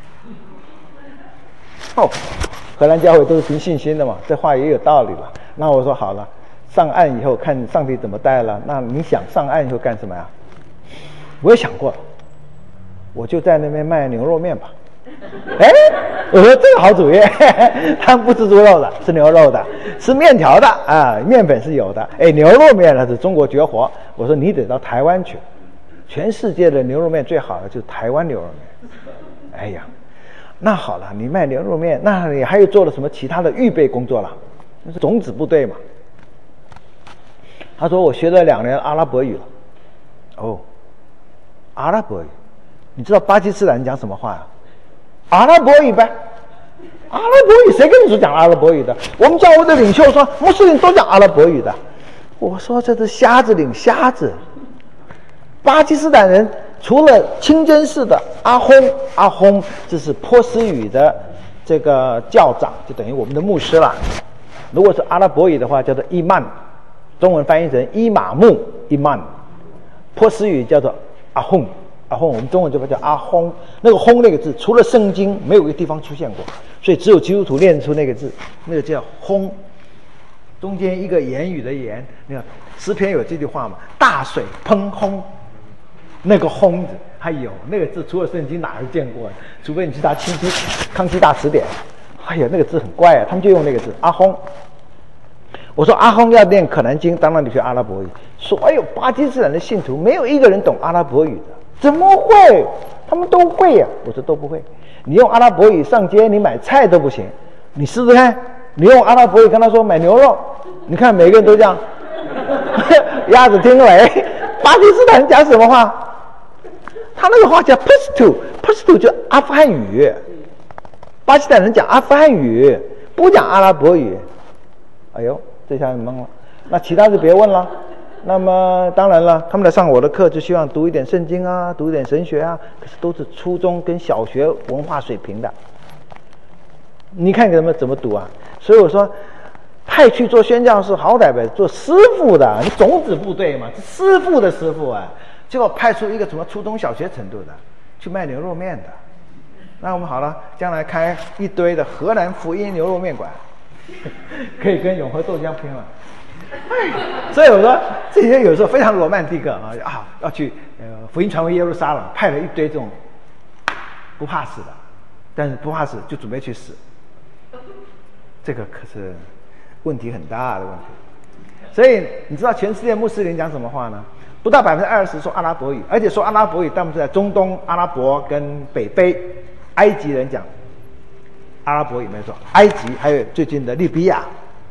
哦，荷兰教会都是凭信心的嘛，这话也有道理了。那我说好了。上岸以后看上帝怎么带了，那你想上岸以后干什么呀？我也想过，我就在那边卖牛肉面吧。哎，我说这个好主意，他们不吃猪肉的，吃牛肉的，吃面条的啊，面粉是有的。哎，牛肉面那是中国绝活。我说你得到台湾去，全世界的牛肉面最好的就是台湾牛肉面。哎呀，那好了，你卖牛肉面，那你还有做了什么其他的预备工作了？那是种子部队嘛。他说我学了两年阿拉伯语了。哦，阿拉伯语，你知道巴基斯坦讲什么话呀？阿拉伯语呗。阿拉伯语谁跟你说讲阿拉伯语的？我们教会的领袖说穆斯林都讲阿拉伯语的。我说这是瞎子领瞎子。巴基斯坦人除了清真寺的阿訇，阿訇这是波斯语的这个教长，就等于我们的牧师了。如果是阿拉伯语的话，叫做伊曼。中文翻译成伊玛目伊曼，波斯语叫做阿訇，阿訇我们中文就叫阿訇。那个訇那个字，除了圣经没有一个地方出现过，所以只有基督徒念出那个字，那个叫訇。中间一个言语的言，那个诗篇有这句话嘛？大水喷轰，那个轰字还有那个字，除了圣经哪儿见过？除非你去查《清晰康熙大词典》。哎呀，那个字很怪啊，他们就用那个字阿訇。我说阿訇要念可兰经，当然你学阿拉伯语。所有巴基斯坦的信徒没有一个人懂阿拉伯语的，怎么会？他们都会呀、啊。我说都不会。你用阿拉伯语上街，你买菜都不行。你试试看，你用阿拉伯语跟他说买牛肉，你看每个人都这样，鸭子听雷。巴基斯坦讲什么话？他那个话叫 Pashto，Pashto 就阿富汗语。巴基斯坦人讲阿富汗语，不讲阿拉伯语。哎呦！这下懵了，那其他就别问了。那么当然了，他们来上我的课就希望读一点圣经啊，读一点神学啊，可是都是初中跟小学文化水平的。你看怎么怎么读啊？所以我说，派去做宣教士，好歹呗，做师傅的，你种子部队嘛，师傅的师傅啊，结果派出一个什么初中小学程度的去卖牛肉面的。那我们好了，将来开一堆的荷兰福音牛肉面馆。可以跟永和豆浆拼了，所以我说这些有时候非常罗曼蒂克啊啊，要去呃福音传回耶路撒冷，派了一堆这种不怕死的，但是不怕死就准备去死，这个可是问题很大的问题。所以你知道全世界穆斯林讲什么话呢？不到百分之二十说阿拉伯语，而且说阿拉伯语，他们是在中东、阿拉伯跟北非，埃及人讲。阿拉伯语没错，埃及还有最近的利比亚，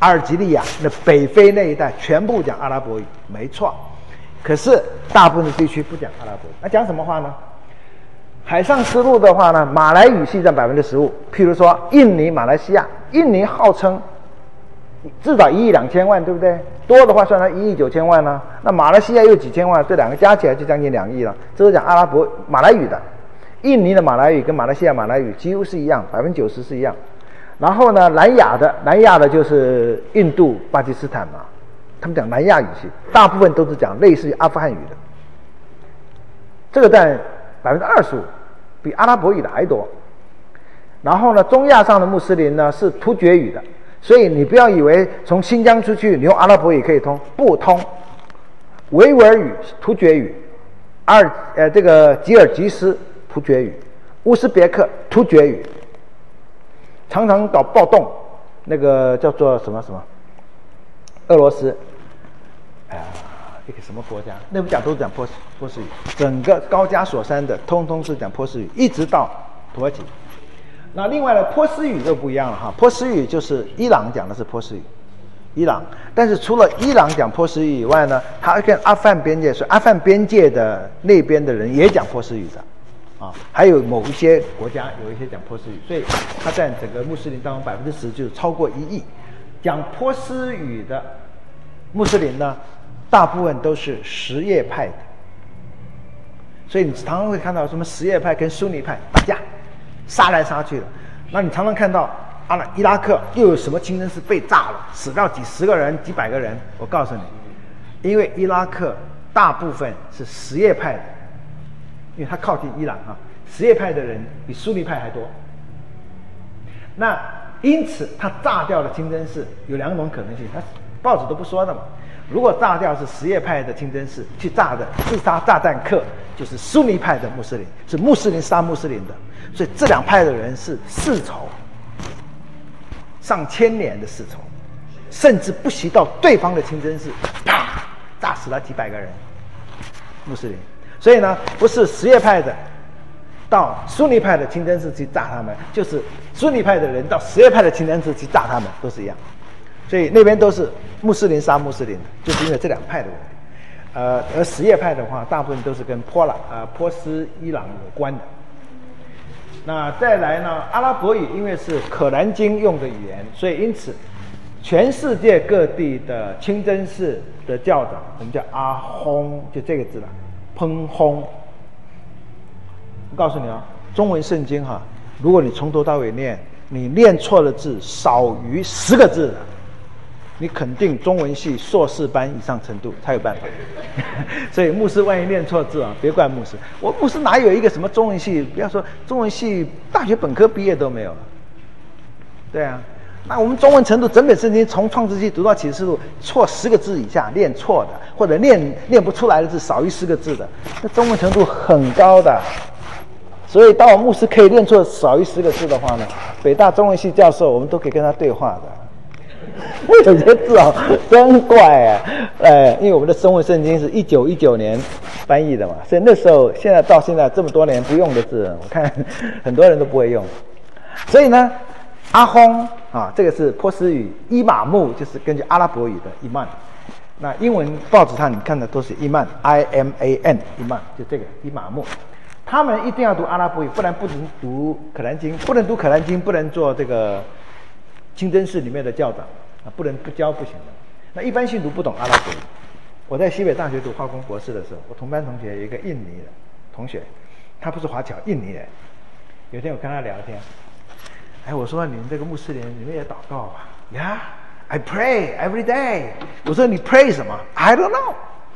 阿尔及利亚那北非那一带全部讲阿拉伯语，没错。可是大部分的地区不讲阿拉伯语，那讲什么话呢？海上丝路的话呢，马来语系占百分之十五。譬如说印尼、马来西亚，印尼号称至少一亿两千万，对不对？多的话算它一亿九千万呢、啊。那马来西亚又几千万，这两个加起来就将近两亿了。这是讲阿拉伯马来语的，印尼的马来语跟马来西亚马来语几乎是一样，百分之九十是一样。然后呢，南亚的南亚的就是印度、巴基斯坦嘛，他们讲南亚语系，大部分都是讲类似于阿富汗语的，这个占百分之二十五，比阿拉伯语的还多。然后呢，中亚上的穆斯林呢是突厥语的，所以你不要以为从新疆出去你用阿拉伯语可以通，不通。维吾尔语是突厥语，阿尔呃这个吉尔吉斯突厥语，乌兹别克突厥语。常常搞暴动，那个叫做什么什么，俄罗斯，哎呀，一个什么国家？那不讲都是讲波斯波斯语，整个高加索山的通通是讲波斯语，一直到土耳其。那另外呢，波斯语就不一样了哈，波斯语就是伊朗讲的是波斯语，伊朗。但是除了伊朗讲波斯语以外呢，它跟阿富汗边界，所以阿富汗边界的那边的人也讲波斯语的。啊，还有某一些国家有一些讲波斯语，所以它占整个穆斯林当中百分之十，就是超过一亿。讲波斯语的穆斯林呢，大部分都是什叶派的，所以你常常会看到什么什叶派跟苏尼派打架，杀来杀去的。那你常常看到啊，伊拉克又有什么清真寺被炸了，死掉几十个人、几百个人。我告诉你，因为伊拉克大部分是什叶派的。因为它靠近伊朗啊，什叶派的人比苏尼派还多。那因此，他炸掉的清真寺有两种可能性，他报纸都不说的嘛。如果炸掉是什叶派的清真寺，去炸的自杀炸弹客就是苏尼派的穆斯林，是穆斯林杀穆斯林的，所以这两派的人是世仇，上千年的世仇，甚至不惜到对方的清真寺，啪，炸死了几百个人穆斯林。所以呢，不是什叶派的到苏尼派的清真寺去炸他们，就是苏尼派的人到什叶派的清真寺去炸他们，都是一样。所以那边都是穆斯林杀穆斯林的，就是因为这两派的问题。呃，而什叶派的话，大部分都是跟波朗呃波斯、伊朗有关的。那再来呢，阿拉伯语因为是可兰经用的语言，所以因此全世界各地的清真寺的教长，我们叫阿訇，就这个字了。喷轰，我告诉你啊，中文圣经哈，如果你从头到尾念，你念错了字少于十个字的，你肯定中文系硕士班以上程度才有办法。所以牧师万一念错字啊，别怪牧师。我牧师哪有一个什么中文系？不要说中文系，大学本科毕业都没有了。对啊。那我们中文程度，整本圣经从创世纪读到启示录，错十个字以下念错的，或者念念不出来的字少于十个字的，那中文程度很高的。所以，当我牧师可以念错少于十个字的话呢，北大中文系教授我们都可以跟他对话的。有些字啊，真怪啊！呃，因为我们的中文圣经是一九一九年翻译的嘛，所以那时候现在到现在这么多年不用的字，我看很多人都不会用。所以呢。阿訇啊，这个是波斯语，伊玛目就是根据阿拉伯语的伊曼。那英文报纸上你看的都是伊曼 ，I M A N， 伊曼就这个伊玛目。他们一定要读阿拉伯语，不然不能读可兰经，不能读可兰经，不能做这个清真寺里面的教长啊，不能不教不行的。那一般信徒不懂阿拉伯语。我在西北大学读化工博士的时候，我同班同学有一个印尼的同学，他不是华侨，印尼人。有一天我跟他聊天。哎，我说你们这个穆斯林，你们也祷告啊 ？Yeah, I pray every day。我说你 pray 什么 ？I don't know。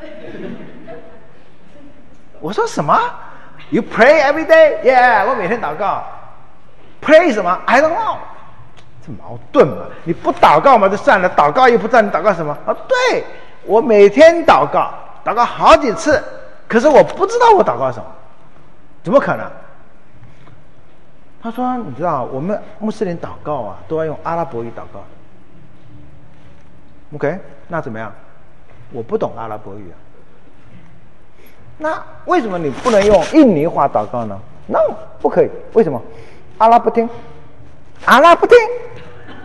我说什么 ？You pray every day? Yeah， 我每天祷告。Pray 什么 ？I don't know。这矛盾嘛？你不祷告嘛就算了，祷告又不知道你祷告什么啊？对，我每天祷告，祷告好几次，可是我不知道我祷告什么，怎么可能？他说：“你知道，我们穆斯林祷告啊，都要用阿拉伯语祷告。OK， 那怎么样？我不懂阿拉伯语啊。那为什么你不能用印尼话祷告呢 ？No， 不可以。为什么？阿拉不听，阿拉不听。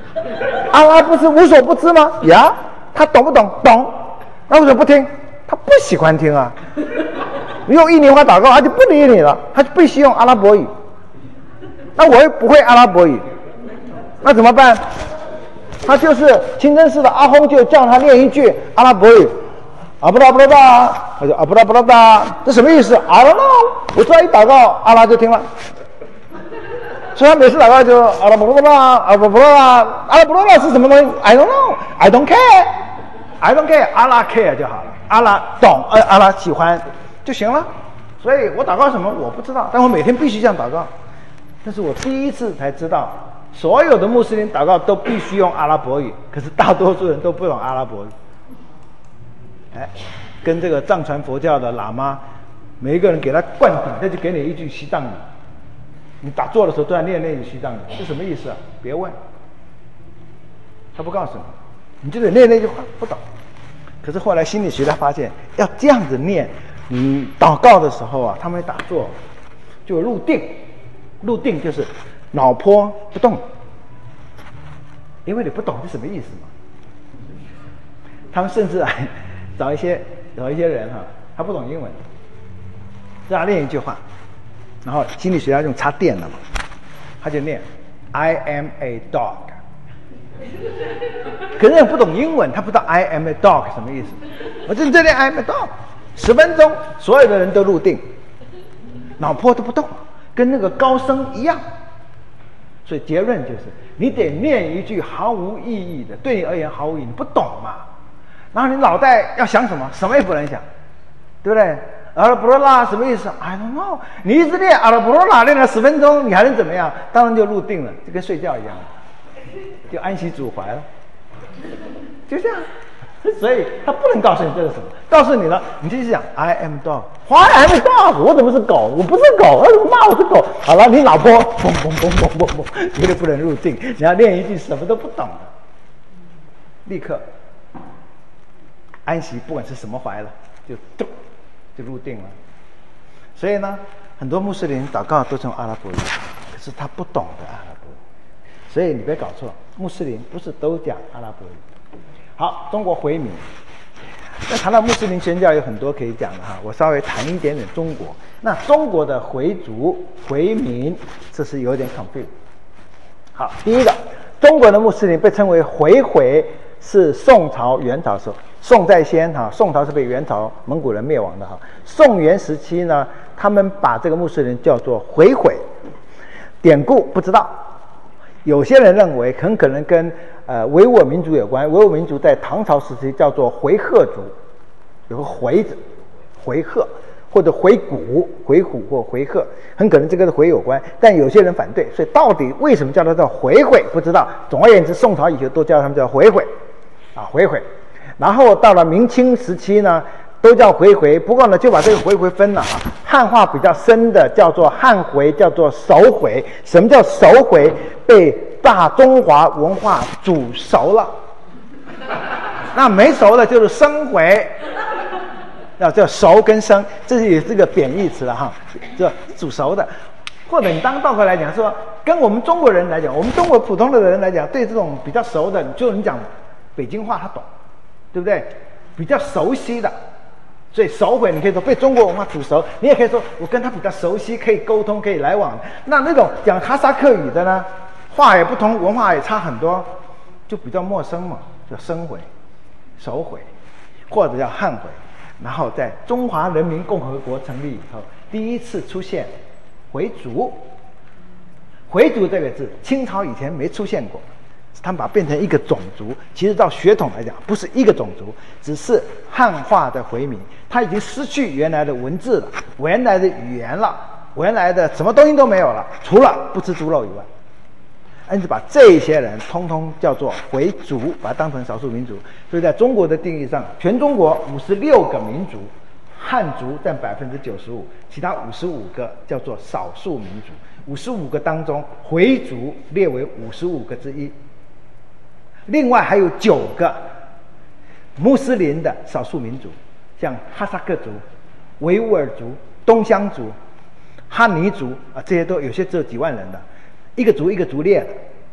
阿拉不是无所不知吗？呀，他懂不懂？懂。那为什么不听？他不喜欢听啊。你用印尼话祷告，他就不理你了，他就必须用阿拉伯语。那我又不会阿拉伯语，那怎么办？他就是清真寺的阿訇就叫他念一句阿拉伯语，阿布拉布拉达，他说阿布拉布拉达，这什么意思 ？I don't know。我只要一祷告，阿拉就听了。所以他每次祷告就阿拉布拉拉，阿拉布拉拉，阿拉布拉拉是什么东西 ？I don't know，I don't care，I don't care， 阿拉 care 就好了，阿拉懂，呃，阿拉喜欢就行了。所以我祷告什么我不知道，但我每天必须这样祷告。但是我第一次才知道，所有的穆斯林祷告都必须用阿拉伯语，可是大多数人都不懂阿拉伯语。哎，跟这个藏传佛教的喇嘛，每一个人给他灌顶，他就给你一句西藏语。你打坐的时候都要念那句西藏语，是什么意思啊？别问，他不告诉你，你就得念那句话，不懂。可是后来心理学家发现，要这样子念，你祷告的时候啊，他们打坐就入定。入定就是脑波不动，因为你不懂是什么意思嘛。他们甚至还找一些找一些人哈、啊，他不懂英文，让他念一句话，然后心理学家用插电了嘛，他就念 I am a dog。可是人不懂英文，他不知道 I am a dog 什么意思。我就这念 I am a dog， 十分钟，所有的人都入定，脑波都不动。跟那个高僧一样，所以结论就是，你得念一句毫无意义的，对你而言毫无意义，你不懂嘛。然后你脑袋要想什么，什么也不能想，对不对？阿拉布罗拉什么意思 ？I don't know。你一直练阿拉布罗拉，练了十分钟，你还能怎么样？当然就入定了，就跟睡觉一样，就安息主怀了，就这样。所以他不能告诉你这是什么，告诉你了，你就想 I am dog。Why I am dog？ 我怎么是狗？我不是狗，为什么骂我是狗？好了，你老婆嘣嘣嘣嘣嘣嘣，绝对不能入定。你要练一句什么都不懂的，立刻安息，不管是什么怀了，就咚就入定了。所以呢，很多穆斯林祷告都是用阿拉伯语，可是他不懂的阿拉伯语。所以你别搞错，穆斯林不是都讲阿拉伯语。好，中国回民。那谈到穆斯林宣教有很多可以讲的哈，我稍微谈一点点中国。那中国的回族、回民，这是有点 confuse。好，第一个，中国的穆斯林被称为回回，是宋朝、元朝时候，宋在先哈，宋朝是被元朝蒙古人灭亡的哈。宋元时期呢，他们把这个穆斯林叫做回回，典故不知道。有些人认为很可能跟呃维吾尔民族有关，维吾尔民族在唐朝时期叫做回纥族，有个回字，回纥或者回鹘、回鹘或回纥，很可能这个是回有关，但有些人反对，所以到底为什么叫它叫回回不知道。总而言之，宋朝以后都叫他们叫回回，啊回回，然后到了明清时期呢，都叫回回，不过呢就把这个回回分了啊。汉化比较深的叫做汉回，叫做熟回。什么叫熟回？被大中华文化煮熟了。那没熟的就是生回，要叫熟跟生，这是也是个贬义词了哈，就煮熟的。或者你当倒过来讲说，跟我们中国人来讲，我们中国普通的人来讲，对这种比较熟的，就你讲北京话他懂，对不对？比较熟悉的。所以熟回你可以说被中国文化煮熟，你也可以说我跟他比较熟悉，可以沟通，可以来往。那那种讲哈萨克语的呢，话也不同，文化也差很多，就比较陌生嘛，叫生回、熟回，或者叫汉回。然后在中华人民共和国成立以后，第一次出现回族。回族这个字，清朝以前没出现过。他们把它变成一个种族，其实照血统来讲，不是一个种族，只是汉化的回民，他已经失去原来的文字了，原来的语言了，原来的什么东西都没有了，除了不吃猪肉以外。因此把这些人通通叫做回族，把它当成少数民族。所以在中国的定义上，全中国五十六个民族，汉族占百分之九十五，其他五十五个叫做少数民族。五十五个当中，回族列为五十五个之一。另外还有九个穆斯林的少数民族，像哈萨克族、维吾尔族、东乡族、哈尼族啊，这些都有些只有几万人的，一个族一个族列的。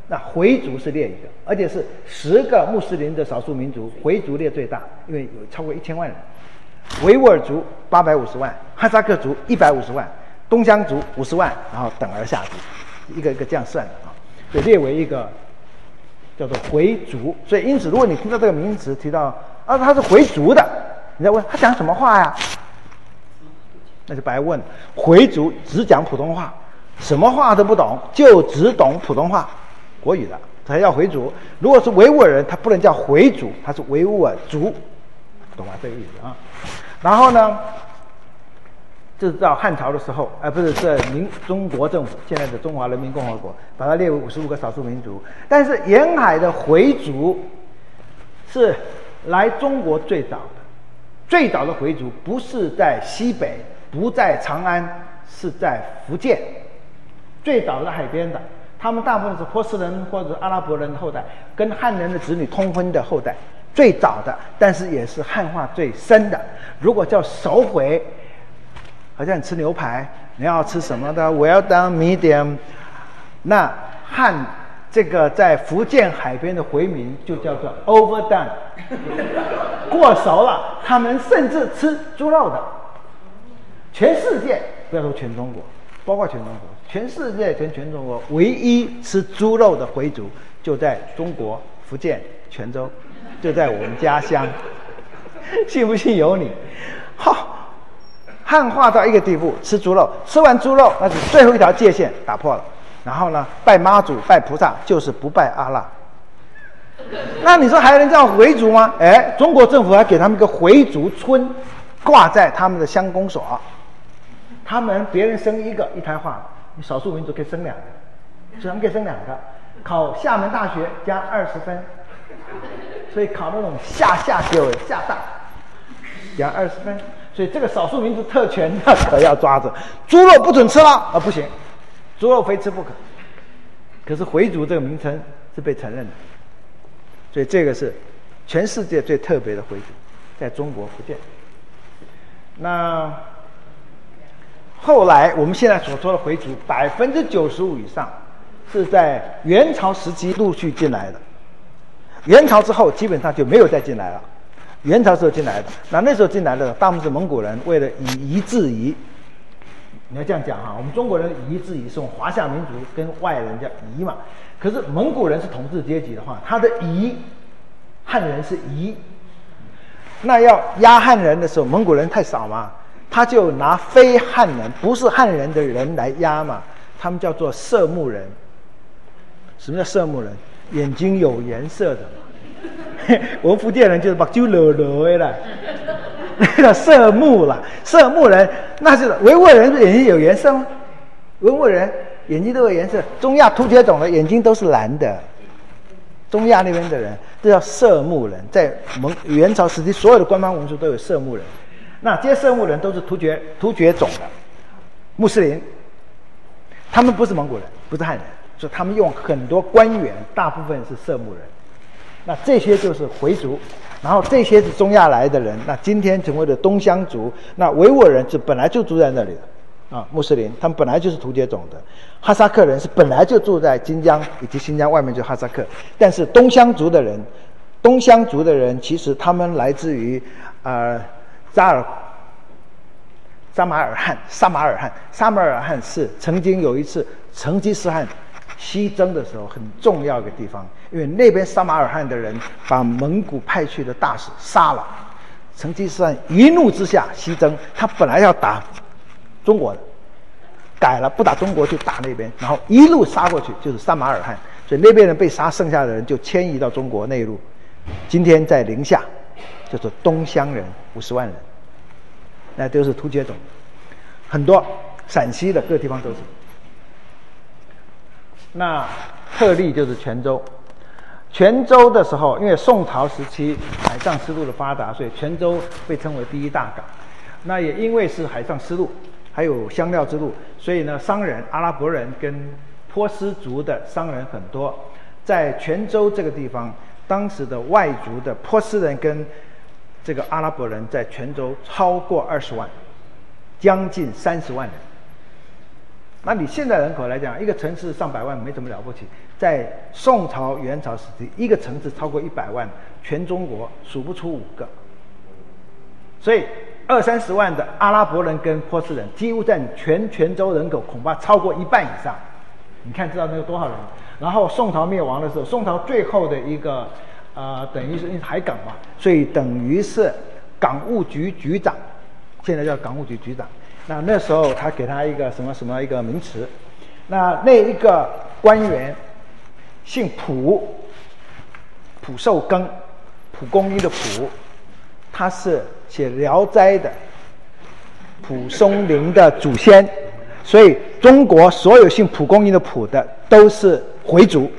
那回族是列一个，而且是十个穆斯林的少数民族，回族列最大，因为有超过一千万人。维吾尔族八百五十万，哈萨克族一百五十万，东乡族五十万，然后等而下之，一个一个这样算的啊，所以列为一个叫做回族。所以因此，如果你听到这个名词提到啊，他是回族的，你在问他讲什么话呀？那就白问。回族只讲普通话，什么话都不懂，就只懂普通话，国语的才叫回族。如果是维吾尔人，他不能叫回族，他是维吾尔族，懂吗？这个意思啊。然后呢，这是到汉朝的时候，而、呃、不是这民中国政府现在的中华人民共和国，把它列为五十五个少数民族。但是沿海的回族是来中国最早的，最早的回族不是在西北，不在长安，是在福建，最早的海边的。他们大部分是波斯人或者阿拉伯人的后代，跟汉人的子女通婚的后代。最早的，但是也是汉化最深的。如果叫熟回，好像你吃牛排，你要吃什么的 ？Well done, medium。那汉这个在福建海边的回民就叫做 overdone， 过熟了。他们甚至吃猪肉的。全世界不要说全中国，包括全中国，全世界跟全中国唯一吃猪肉的回族就在中国福建泉州。就在我们家乡，信不信由你。好，汉化到一个地步，吃猪肉，吃完猪肉，那是最后一条界限打破了。然后呢，拜妈祖、拜菩萨，就是不拜阿拉。那你说还能叫回族吗？哎，中国政府还给他们一个回族村，挂在他们的乡公所。他们别人生一个一胎化，你少数民族可以生两个，所以他们可以生两个。考厦门大学加二十分。所以考那种下下九下大，加二十分。所以这个少数民族特权那可要抓着，猪肉不准吃了啊，不行，猪肉非吃不可。可是回族这个名称是被承认的，所以这个是全世界最特别的回族，在中国福建。那后来我们现在所说的回族，百分之九十五以上是在元朝时期陆续进来的。元朝之后基本上就没有再进来了，元朝时候进来的，那那时候进来的大部分是蒙古人，为了以夷制夷。你要这样讲哈，我们中国人以夷制夷是用华夏民族跟外人叫夷嘛，可是蒙古人是统治阶级的话，他的夷，汉人是夷，那要压汉人的时候，蒙古人太少嘛，他就拿非汉人不是汉人的人来压嘛，他们叫做色目人。什么叫色目人？眼睛有颜色的嘛，我们福建人就是把酒惹惹了，那个色目了。色目人那是维吾尔人眼睛有颜色吗？维吾尔人眼睛都有颜色，中亚突厥种的眼睛都是蓝的，中亚那边的人这叫色目人。在蒙元朝时期，所有的官方文书都有色目人。那这些色目人都是突厥突厥种的穆斯林，他们不是蒙古人，不是汉人。所以他们用很多官员，大部分是色目人，那这些就是回族，然后这些是中亚来的人，那今天成为了东乡族。那维吾尔人是本来就住在那里的啊，穆斯林他们本来就是突厥种的，哈萨克人是本来就住在金疆以及新疆外面就是哈萨克，但是东乡族的人，东乡族的人其实他们来自于呃扎尔。撒马尔罕，撒马尔罕，撒马尔罕是曾经有一次成吉思汗西征的时候很重要的地方，因为那边撒马尔罕的人把蒙古派去的大使杀了，成吉思汗一怒之下西征，他本来要打中国的，改了不打中国就打那边，然后一路杀过去就是撒马尔罕，所以那边人被杀，剩下的人就迁移到中国内陆，今天在宁夏叫做东乡人，五十万人，那都是突厥种，很多陕西的各个地方都是。那特例就是泉州，泉州的时候，因为宋朝时期海上丝路的发达，所以泉州被称为第一大港。那也因为是海上丝路，还有香料之路，所以呢，商人、阿拉伯人跟波斯族的商人很多。在泉州这个地方，当时的外族的波斯人跟这个阿拉伯人在泉州超过二十万，将近三十万人。 那你现在人口来讲，一个城市上百万没什么了不起，在宋朝、元朝时期，一个城市超过一百万，全中国数不出五个。所以二三十万的阿拉伯人跟波斯人，几乎占全泉州人口恐怕超过一半以上。你看知道那个多少人？然后宋朝灭亡的时候，宋朝最后的一个呃，等于是海港嘛，所以等于是港务局局长，现在叫港务局局长。那那时候他给他一个什么什么一个名词，那那一个官员姓蒲，蒲寿庚，蒲公英的蒲，他是写《聊斋》的蒲松龄的祖先，所以中国所有姓蒲公英的蒲的都是回族。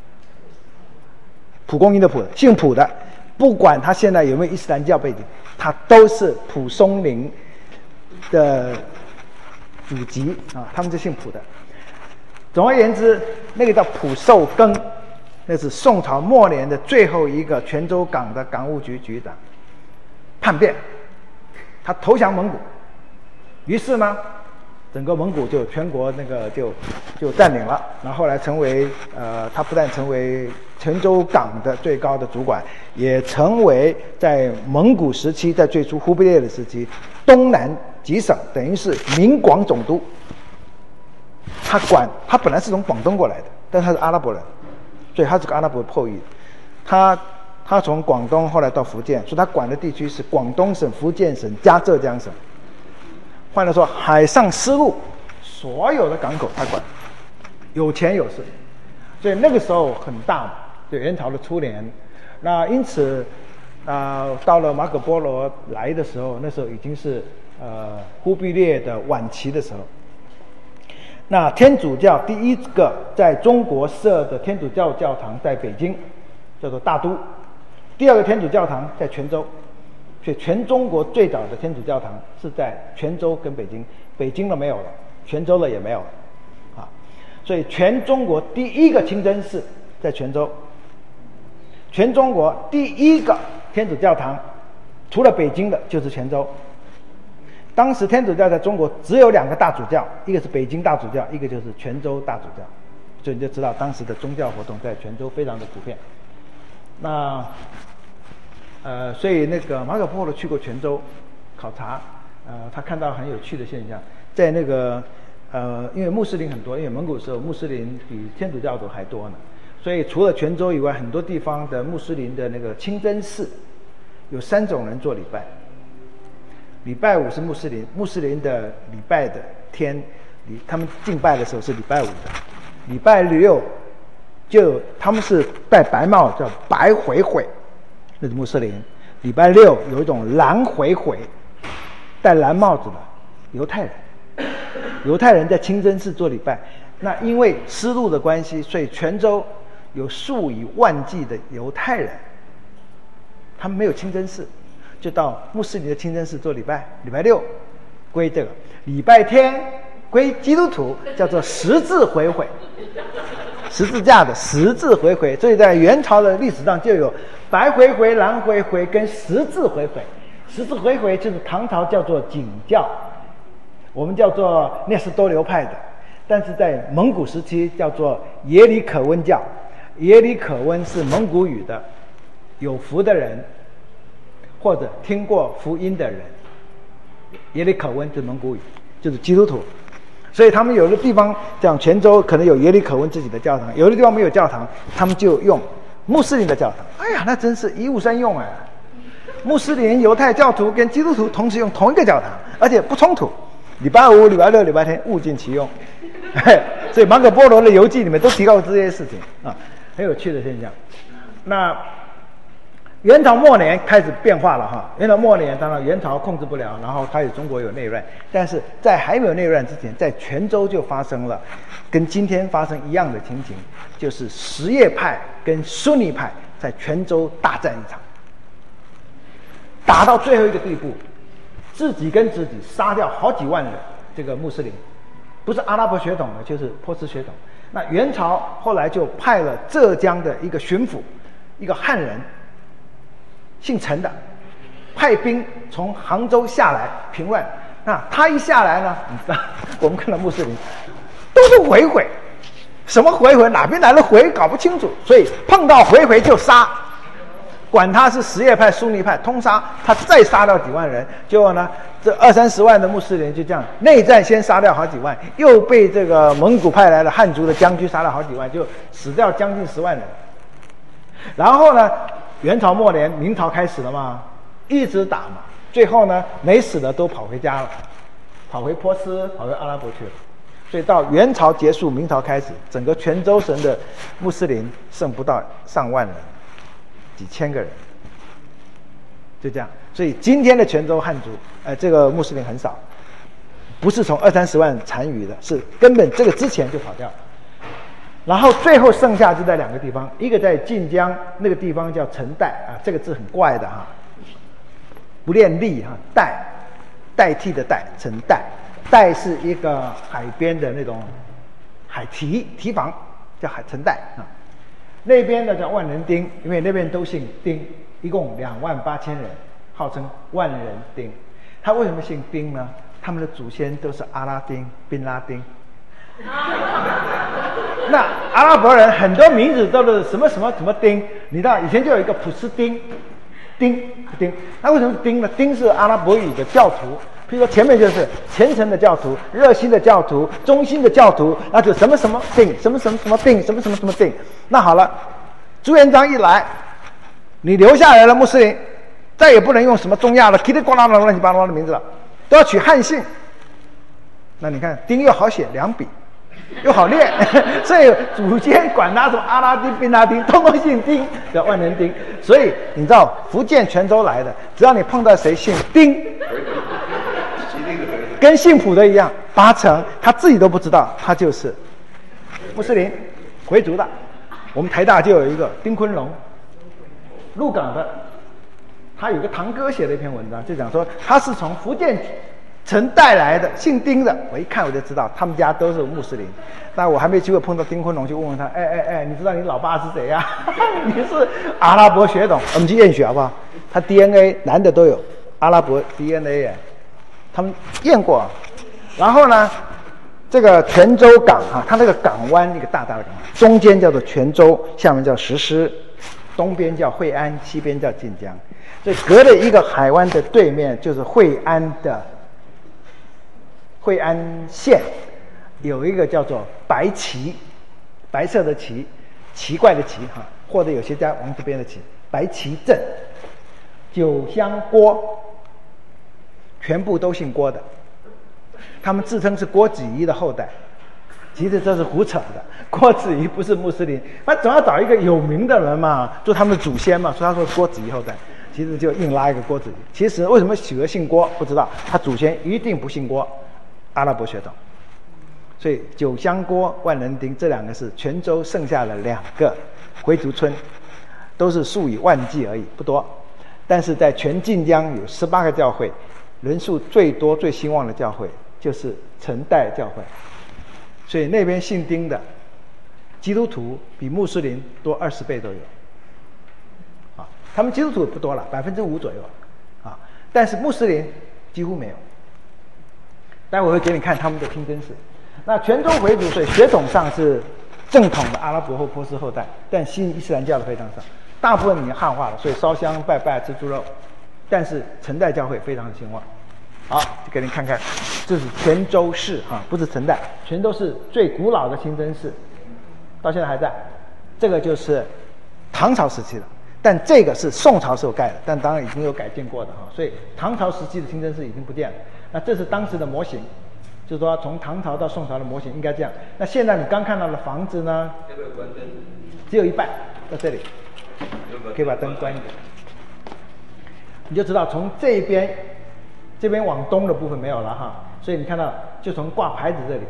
蒲公英的蒲，姓蒲的，不管他现在有没有伊斯兰教背景，他都是蒲松龄的祖籍啊，他们是姓蒲的。总而言之，那个叫蒲寿庚，那是宋朝末年的最后一个泉州港的港务局局长，叛变，他投降蒙古，于是呢，整个蒙古就全国那个就就占领了，然后后来成为呃，他不但成为泉州港的最高的主管，也成为在蒙古时期，在最初忽必烈的时期，东南几省等于是闽广总督。他管他本来是从广东过来的，但他是阿拉伯人，所以他是个阿拉伯后裔。他他从广东后来到福建，所以他管的地区是广东省、福建省加浙江省。换句话说，海上丝路所有的港口他管，有钱有势，所以那个时候很大嘛，就元朝的初年。那因此，啊、呃，到了马可波罗来的时候，那时候已经是呃忽必烈的晚期的时候。那天主教第一个在中国设的天主教教堂在北京，叫做大都；第二个天主教堂在泉州。所以全中国最早的天主教堂是在泉州跟北京，北京的没有了，泉州的也没有了，啊，所以全中国第一个清真寺在泉州，全中国第一个天主教堂，除了北京的就是泉州。当时天主教在中国只有两个大主教，一个是北京大主教，一个就是泉州大主教，所以你就知道当时的宗教活动在泉州非常的普遍。那呃，所以那个马可波罗去过泉州考察，呃，他看到很有趣的现象，在那个呃，因为穆斯林很多，因为蒙古时候穆斯林比天主教徒还多呢，所以除了泉州以外，很多地方的穆斯林的那个清真寺，有三种人做礼拜。礼拜五是穆斯林，穆斯林的礼拜的天，礼他们敬拜的时候是礼拜五的，礼拜六就他们是戴白帽叫白回回。那是穆斯林，礼拜六有一种蓝回回，戴蓝帽子的犹太人，犹太人在清真寺做礼拜。那因为丝路的关系，所以泉州有数以万计的犹太人，他们没有清真寺，就到穆斯林的清真寺做礼拜。礼拜六归这个，礼拜天归基督徒，叫做十字回回。十字架的十字回回，所以在元朝的历史上就有白回回、蓝回回跟十字回回。十字回回就是唐朝叫做景教，我们叫做聂斯多流派的，但是在蒙古时期叫做耶里可温教。耶里可温是蒙古语的有福的人，或者听过福音的人。耶里可温就是蒙古语，就是基督徒。所以他们有的地方讲泉州可能有耶里可温自己的教堂，有的地方没有教堂，他们就用穆斯林的教堂。哎呀，那真是一物三用哎！穆斯林、犹太教徒跟基督徒同时用同一个教堂，而且不冲突。礼拜五、礼拜六、礼拜天物尽其用。所以马可波罗的游记里面都提到这些事情啊，很有趣的现象。那元朝末年开始变化了哈，元朝末年当然元朝控制不了，然后开始中国有内乱，但是在还没有内乱之前，在泉州就发生了跟今天发生一样的情景，就是什叶派跟逊尼派在泉州大战一场，打到最后一个地步，自己跟自己杀掉好几万人这个穆斯林，不是阿拉伯血统的，就是波斯血统。那元朝后来就派了浙江的一个巡抚，一个汉人，姓陈的，派兵从杭州下来平乱。那他一下来呢，你知道，我们看到穆斯林都是回回，什么回回，哪边来的回搞不清楚，所以碰到回回就杀，管他是什叶派、苏尼派，通杀，他再杀掉几万人，结果呢，这二三十万的穆斯林就这样内战先杀掉好几万，又被这个蒙古派来的汉族的将军杀了好几万，就死掉将近十万人。然后呢，元朝末年，明朝开始了嘛，一直打嘛，最后呢，没死的都跑回家了，跑回波斯，跑回阿拉伯去了。所以到元朝结束，明朝开始，整个泉州省的穆斯林剩不到上万人，几千个人，就这样。所以今天的泉州汉族，呃，这个穆斯林很少，不是从二三十万残余的，是根本这个之前就跑掉了。然后最后剩下就在两个地方，一个在晋江那个地方叫陈代啊，这个字很怪的哈，不念力哈，代代替的代，陈代，代是一个海边的那种海堤堤防，叫海陈代啊。那边呢叫万人丁，因为那边都姓丁，一共两万八千人，号称万人丁。他为什么姓丁呢？他们的祖先都是阿拉丁、宾拉丁。那阿拉伯人很多名字都是什么什么什么丁，你知道以前就有一个普斯丁，丁丁，那为什么是丁呢？丁是阿拉伯语的教徒，譬如说前面就是虔诚的教徒、热心的教徒、忠心的教徒，那就什么什么丁，什么什么什么丁，什么什么什么丁。那好了，朱元璋一来，你留下来了穆斯林，再也不能用什么中亚的叽里呱啦的乱七八糟的名字了，都要取汉姓。那你看丁又好写两笔。又好练，所以祖先管他什么阿拉丁、宾拉丁，通通姓丁，叫万人丁。所以你知道福建泉州来的，只要你碰到谁姓丁，跟姓普的一样，八成他自己都不知道，他就是穆斯林回族的。我们台大就有一个丁昆龙，鹿港的，他有个堂哥写了一篇文章，就讲说他是从福建陈带来的，姓丁的，我一看我就知道他们家都是穆斯林。但我还没机会碰到丁昆龙，就问问他，哎哎哎，你知道你老爸是谁呀、啊？你是阿拉伯血统，我们去验血好不好？他 D N A 男的都有阿拉伯 D N A 哎，他们验过。然后呢，这个泉州港啊，它那个港湾一个大大的港湾，中间叫做泉州，下面叫石狮，东边叫惠安，西边叫晋江，所以隔了一个海湾的对面就是惠安的。惠安县有一个叫做白旗，白色的旗，奇怪的奇哈，或者有些家往这边的旗，白旗镇，九香郭，全部都姓郭的，他们自称是郭子仪的后代，其实这是胡扯的。郭子仪不是穆斯林，那总要找一个有名的人嘛，做他们的祖先嘛，所以他说郭子仪后代，其实就硬拉一个郭子仪。其实为什么许儿姓郭不知道，他祖先一定不姓郭。阿拉伯血统，所以九香郭、万人丁这两个是泉州剩下的两个回族村，都是数以万计而已，不多。但是在全晋江有十八个教会，人数最多、最兴旺的教会就是陈代教会，所以那边姓丁的基督徒比穆斯林多二十倍都有。啊，他们基督徒不多了，百分之五左右，啊，但是穆斯林几乎没有。待会会给你看他们的清真寺。那泉州回族所以血统上是正统的阿拉伯或波斯后代，但信伊斯兰教的非常少，大部分已经汉化了，所以烧香拜拜吃猪肉。但是陈代教会非常的兴旺。好，给你看看，这是泉州市啊，不是陈代，泉州市最古老的清真寺，到现在还在。这个就是唐朝时期的，但这个是宋朝时候盖的，但当然已经有改建过的哈，所以唐朝时期的清真寺已经不见了。那这是当时的模型，就是说从唐朝到宋朝的模型应该这样。那现在你刚看到的房子呢，只有一半在这里，可以把灯关一点，你就知道从这边这边往东的部分没有了哈，所以你看到就从挂牌子这里，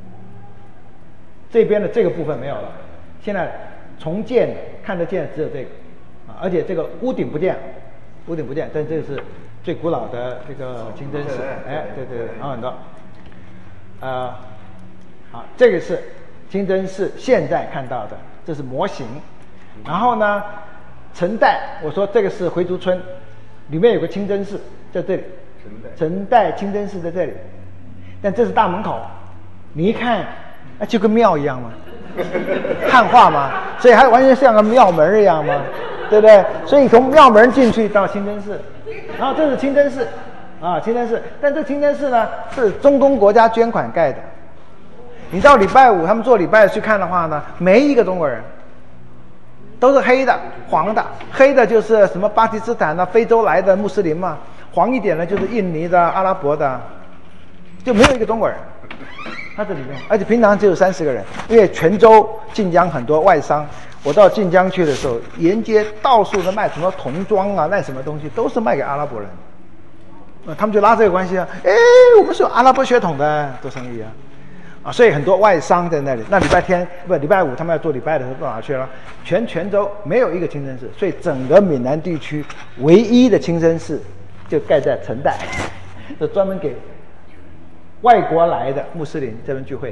这边的这个部分没有了，现在重建看得见只有这个啊，而且这个屋顶不见，屋顶不见，但这个是最古老的这个清真寺，哎，对对对，好很多。呃，好，这个是清真寺现在看到的，这是模型。然后呢，陈代，我说这个是回族村，里面有个清真寺在这里，陈代清真寺在这里，但这是大门口，你一看那就跟庙一样嘛，汉化嘛，所以它完全像个庙门一样嘛，对不对？所以从庙门进去到清真寺，然后这是清真寺，啊，清真寺，但这清真寺呢是中东国家捐款盖的。你到礼拜五他们做礼拜去看的话呢，没一个中国人，都是黑的、黄的。黑的就是什么巴基斯坦的、非洲来的穆斯林嘛，黄一点的就是印尼的、阿拉伯的，就没有一个中国人。他这里面，而且平常只有三十个人，因为泉州、晋江很多外商。我到晋江去的时候，沿街到处都卖什么童装啊，卖什么东西，都是卖给阿拉伯人。呃，他们就拉这个关系啊，哎，我们是有阿拉伯血统的做生意啊。啊，所以很多外商在那里。那礼拜天不，礼拜五他们要做礼拜的时候到哪去了？全泉州没有一个清真寺，所以整个闽南地区唯一的清真寺就盖在陈代，是专门给外国来的穆斯林这边聚会的。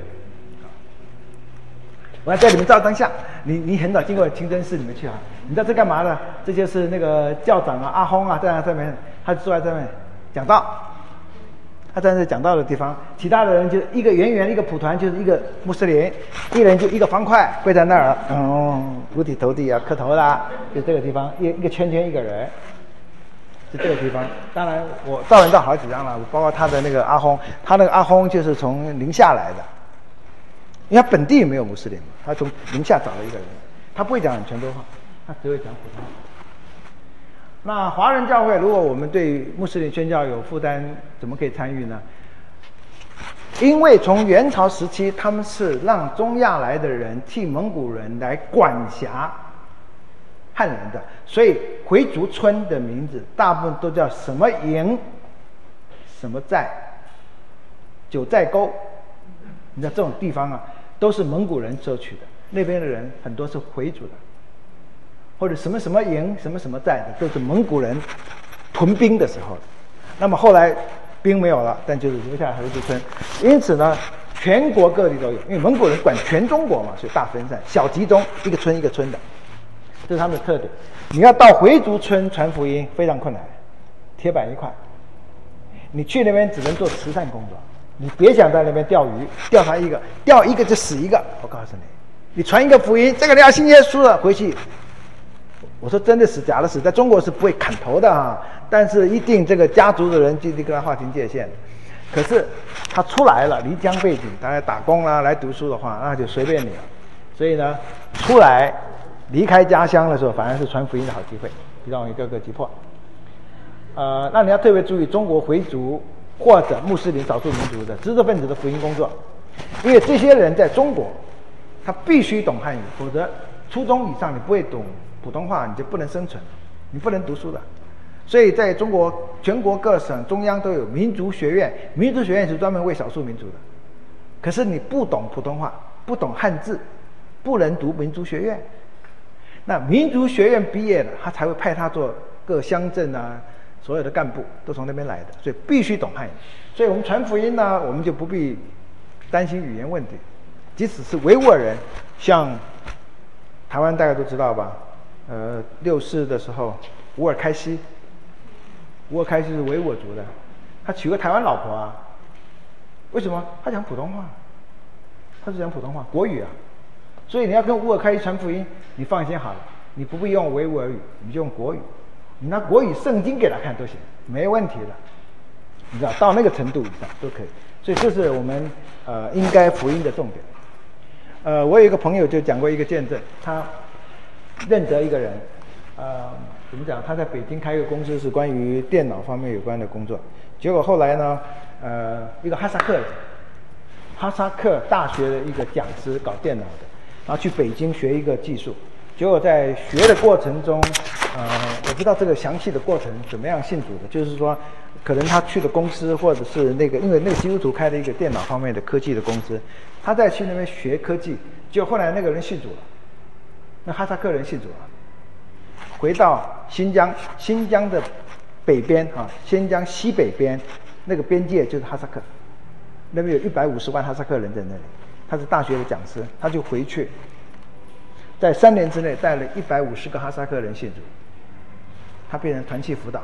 我要在里面照张相。你你很早经过清真寺里面去啊？你知道这干嘛的？这就是那个教长啊，阿訇啊，在上面，他坐在上面讲道。他站在讲道的地方，其他的人就一个圆圆一个蒲团，就是一个穆斯林，一人就一个方块跪在那儿，嗯，五体投地啊，磕头啦，就这个地方，一一个圈圈一个人，就这个地方。当然我照人照好几张了，包括他的那个阿訇，他那个阿訇就是从宁夏来的，因为他本地没有穆斯林，他从宁夏找了一个人，他不会讲泉州话，他只会讲普通话。那华人教会，如果我们对穆斯林宣教有负担，怎么可以参与呢？因为从元朝时期，他们是让中亚来的人替蒙古人来管辖汉人的，所以回族村的名字大部分都叫什么营、什么寨、九寨沟。你知道这种地方啊，都是蒙古人收取的，那边的人很多是回族的。或者什么什么营、什么什么寨的，都是蒙古人屯兵的时候。那么后来兵没有了，但就是留下回族村。因此呢，全国各地都有，因为蒙古人管全中国嘛，所以大分散、小集中，一个村一个村的，这是他们的特点。你要到回族村传福音非常困难，铁板一块。你去那边只能做慈善工作，你别想在那边钓鱼，钓他一个，钓一个就死一个。我告诉你，你传一个福音，这个人要信耶稣了，回去。我说真的死假的死，在中国是不会砍头的啊，但是一定这个家族的人就得跟他划清界限。可是他出来了，离疆背景，他来打工啦，来读书的话，那就随便你了。所以呢，出来离开家乡的时候，反而是传福音的好机会，让一个个击破。呃，那你要特别注意中国回族或者穆斯林少数民族的知识分子的福音工作，因为这些人在中国，他必须懂汉语，否则初中以上你不会懂普通话，你就不能生存，你不能读书的。所以在中国全国各省中央都有民族学院，民族学院是专门为少数民族的。可是你不懂普通话，不懂汉字，不能读民族学院。那民族学院毕业了，他才会派他做各乡镇啊，所有的干部都从那边来的，所以必须懂汉语。所以我们传福音呢，我们就不必担心语言问题。即使是维吾尔人，像台湾大家都知道吧？呃，六四的时候，乌尔开西，乌尔开西是维吾尔族的，他娶个台湾老婆啊。为什么？他讲普通话，他是讲普通话，国语啊。所以你要跟乌尔开西传福音，你放心好了，你不必用维吾尔语，你就用国语，你拿国语圣经给他看都行，没问题的。你知道，到那个程度以上都可以。所以这是我们呃应该福音的重点。呃，我有一个朋友就讲过一个见证，他认得一个人，呃，怎么讲？他在北京开一个公司，是关于电脑方面有关的工作。结果后来呢，呃，一个哈萨克人，哈萨克大学的一个讲师，搞电脑的，然后去北京学一个技术。结果在学的过程中，呃，我不知道这个详细的过程怎么样信主的，就是说，可能他去的公司或者是那个，因为那个基督徒开的一个电脑方面的科技的公司，他再去那边学科技，结果后来那个人信主了。那哈萨克人信主了，回到新疆，新疆的北边啊，新疆西北边那个边界就是哈萨克，那边有一百五十万哈萨克人在那里。他是大学的讲师，他就回去，在三年之内带了一百五十个哈萨克人信主，他变成团契辅导。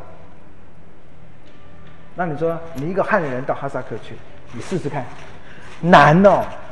那你说，你一个汉人到哈萨克去，你试试看，难哦。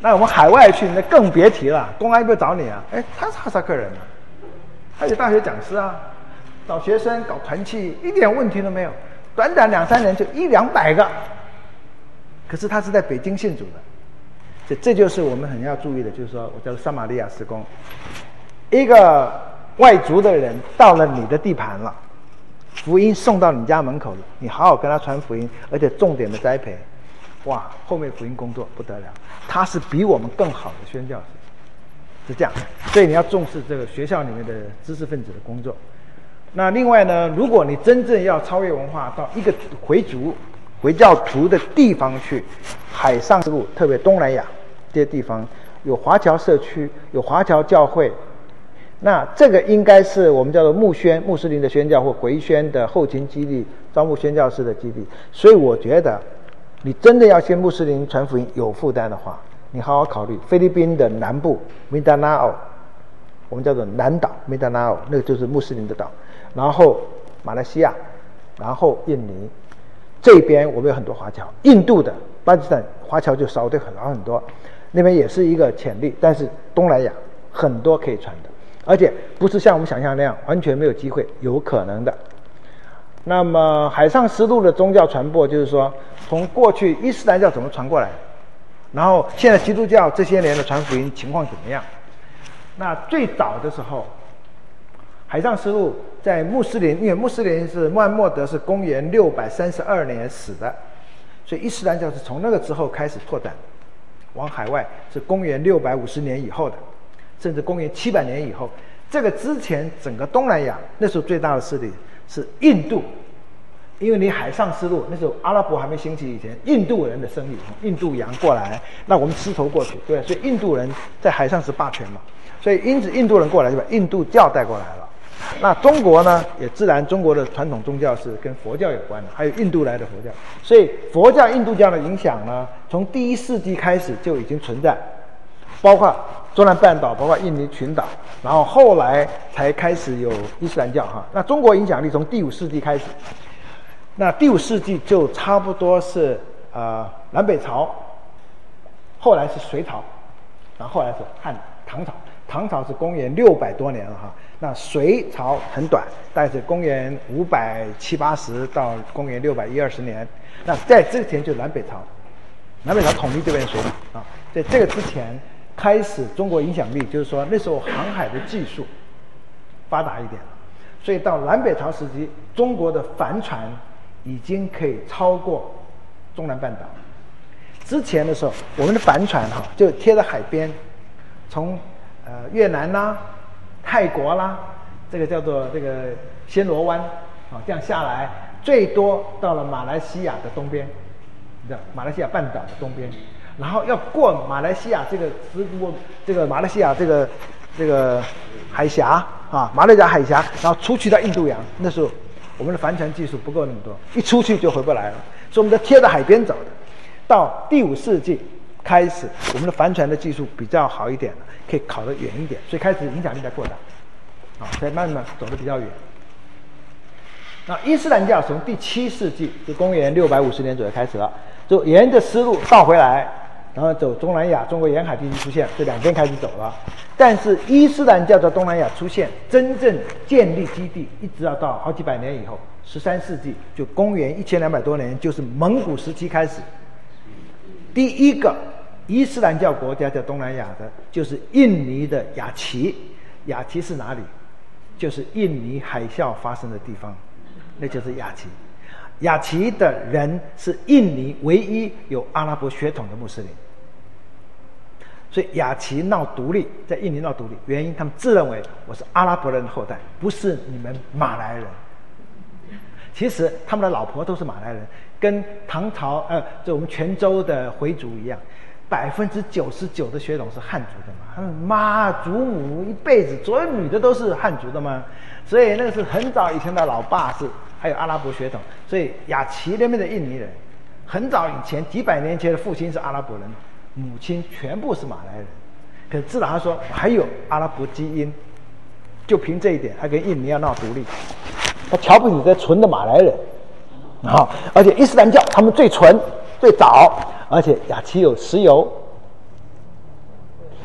那我们海外去那更别提了，公安部找你啊，哎，他是哈萨克人啊，他有大学讲师啊，找学生搞团契一点问题都没有，短短两三年就一两百个，可是他是在北京信主的，这这就是我们很要注意的，就是说我叫做撒玛利亚事工，一个外族的人到了你的地盘了，福音送到你家门口了，你好好跟他传福音，而且重点的栽培，哇，后面福音工作不得了，他是比我们更好的宣教士，是这样，所以你要重视这个学校里面的知识分子的工作。那另外呢，如果你真正要超越文化到一个回族回教徒的地方去，海上之路特别东南亚这些地方有华侨社区，有华侨教会，那这个应该是我们叫做穆宣穆斯林的宣教或回宣的后勤基地，招募宣教士的基地。所以我觉得你真的要先穆斯林传福音有负担的话，你好好考虑菲律宾的南部 Mindanao， 我们叫做南岛 Mindanao， 那个就是穆斯林的岛，然后马来西亚，然后印尼，这边我们有很多华侨，印度的巴基斯坦华侨就少得很很多，那边也是一个潜力，但是东南亚很多可以传的，而且不是像我们想象那样完全没有机会，有可能的。那么海上丝路的宗教传播，就是说从过去伊斯兰教怎么传过来，然后现在基督教这些年的传福音情况怎么样。那最早的时候海上丝路在穆斯林，因为穆斯林是穆罕默德是公元六百三十二年死的，所以伊斯兰教是从那个之后开始拓展往海外，是公元六百五十年以后的，甚至公元七百年以后。这个之前整个东南亚那时候最大的势力是印度，因为你海上丝路那时候阿拉伯还没兴起以前，印度人的生意从印度洋过来，那我们丝绸过去，对吧？所以印度人在海上是霸权嘛，所以因此印度人过来就把印度教带过来了。那中国呢，也自然中国的传统宗教是跟佛教有关的，还有印度来的佛教，所以佛教印度教的影响呢，从第一世纪开始就已经存在，包括中南半岛，包括印尼群岛，然后后来才开始有伊斯兰教哈。那中国影响力从第五世纪开始，那第五世纪就差不多是呃南北朝，后来是隋朝，然后后来是汉唐朝。唐朝是公元六百多年了哈，那隋朝很短，大概是公元五百七八十到公元六百一二十年。那在之前就是南北朝，南北朝统一这边隋朝啊，在这个之前开始中国影响力，就是说那时候航海的技术发达一点了，所以到南北朝时期，中国的帆船已经可以超过中南半岛。之前的时候，我们的帆船哈就贴在海边，从呃，越南啦、泰国啦，这个叫做这个暹罗湾啊，这样下来，最多到了马来西亚的东边，你知道，马来西亚半岛的东边，然后要过马来西亚这个直过这个马来西亚这个这个海峡啊，马来西亚海峡，然后出去到印度洋。那时候我们的帆船技术不够那么多，一出去就回不来了，所以我们都贴着海边走的。到第五世纪开始，我们的帆船的技术比较好一点了，可以靠得远一点，所以开始影响力在扩大，啊，才慢慢走得比较远。那伊斯兰教从第七世纪，就公元六百五十年左右开始了，就沿着丝路倒回来，然后走东南亚、中国沿海地区出现，这两边开始走了。但是伊斯兰教在东南亚出现，真正建立基地，一直要到好几百年以后，十三世纪，就公元一千两百多年，就是蒙古时期开始。第一个伊斯兰教国家在东南亚的，就是印尼的雅琪。雅琪是哪里？就是印尼海啸发生的地方，那就是雅琪。雅琪的人是印尼唯一有阿拉伯血统的穆斯林，所以雅琪闹独立，在印尼闹独立，原因他们自认为我是阿拉伯人的后代，不是你们马来人。其实他们的老婆都是马来人，跟唐朝呃，就我们泉州的回族一样，百分之九十九的血统是汉族的嘛，他们妈祖母一辈子所有女的都是汉族的嘛，所以那个是很早以前的老爸是还有阿拉伯血统，所以雅琪那边的印尼人，很早以前几百年前的父亲是阿拉伯人，母亲全部是马来人，可是至少他说还有阿拉伯基因，就凭这一点，他跟印尼要闹独立。他瞧不起这纯的马来人，啊，而且伊斯兰教他们最纯最早，而且雅琪有石油，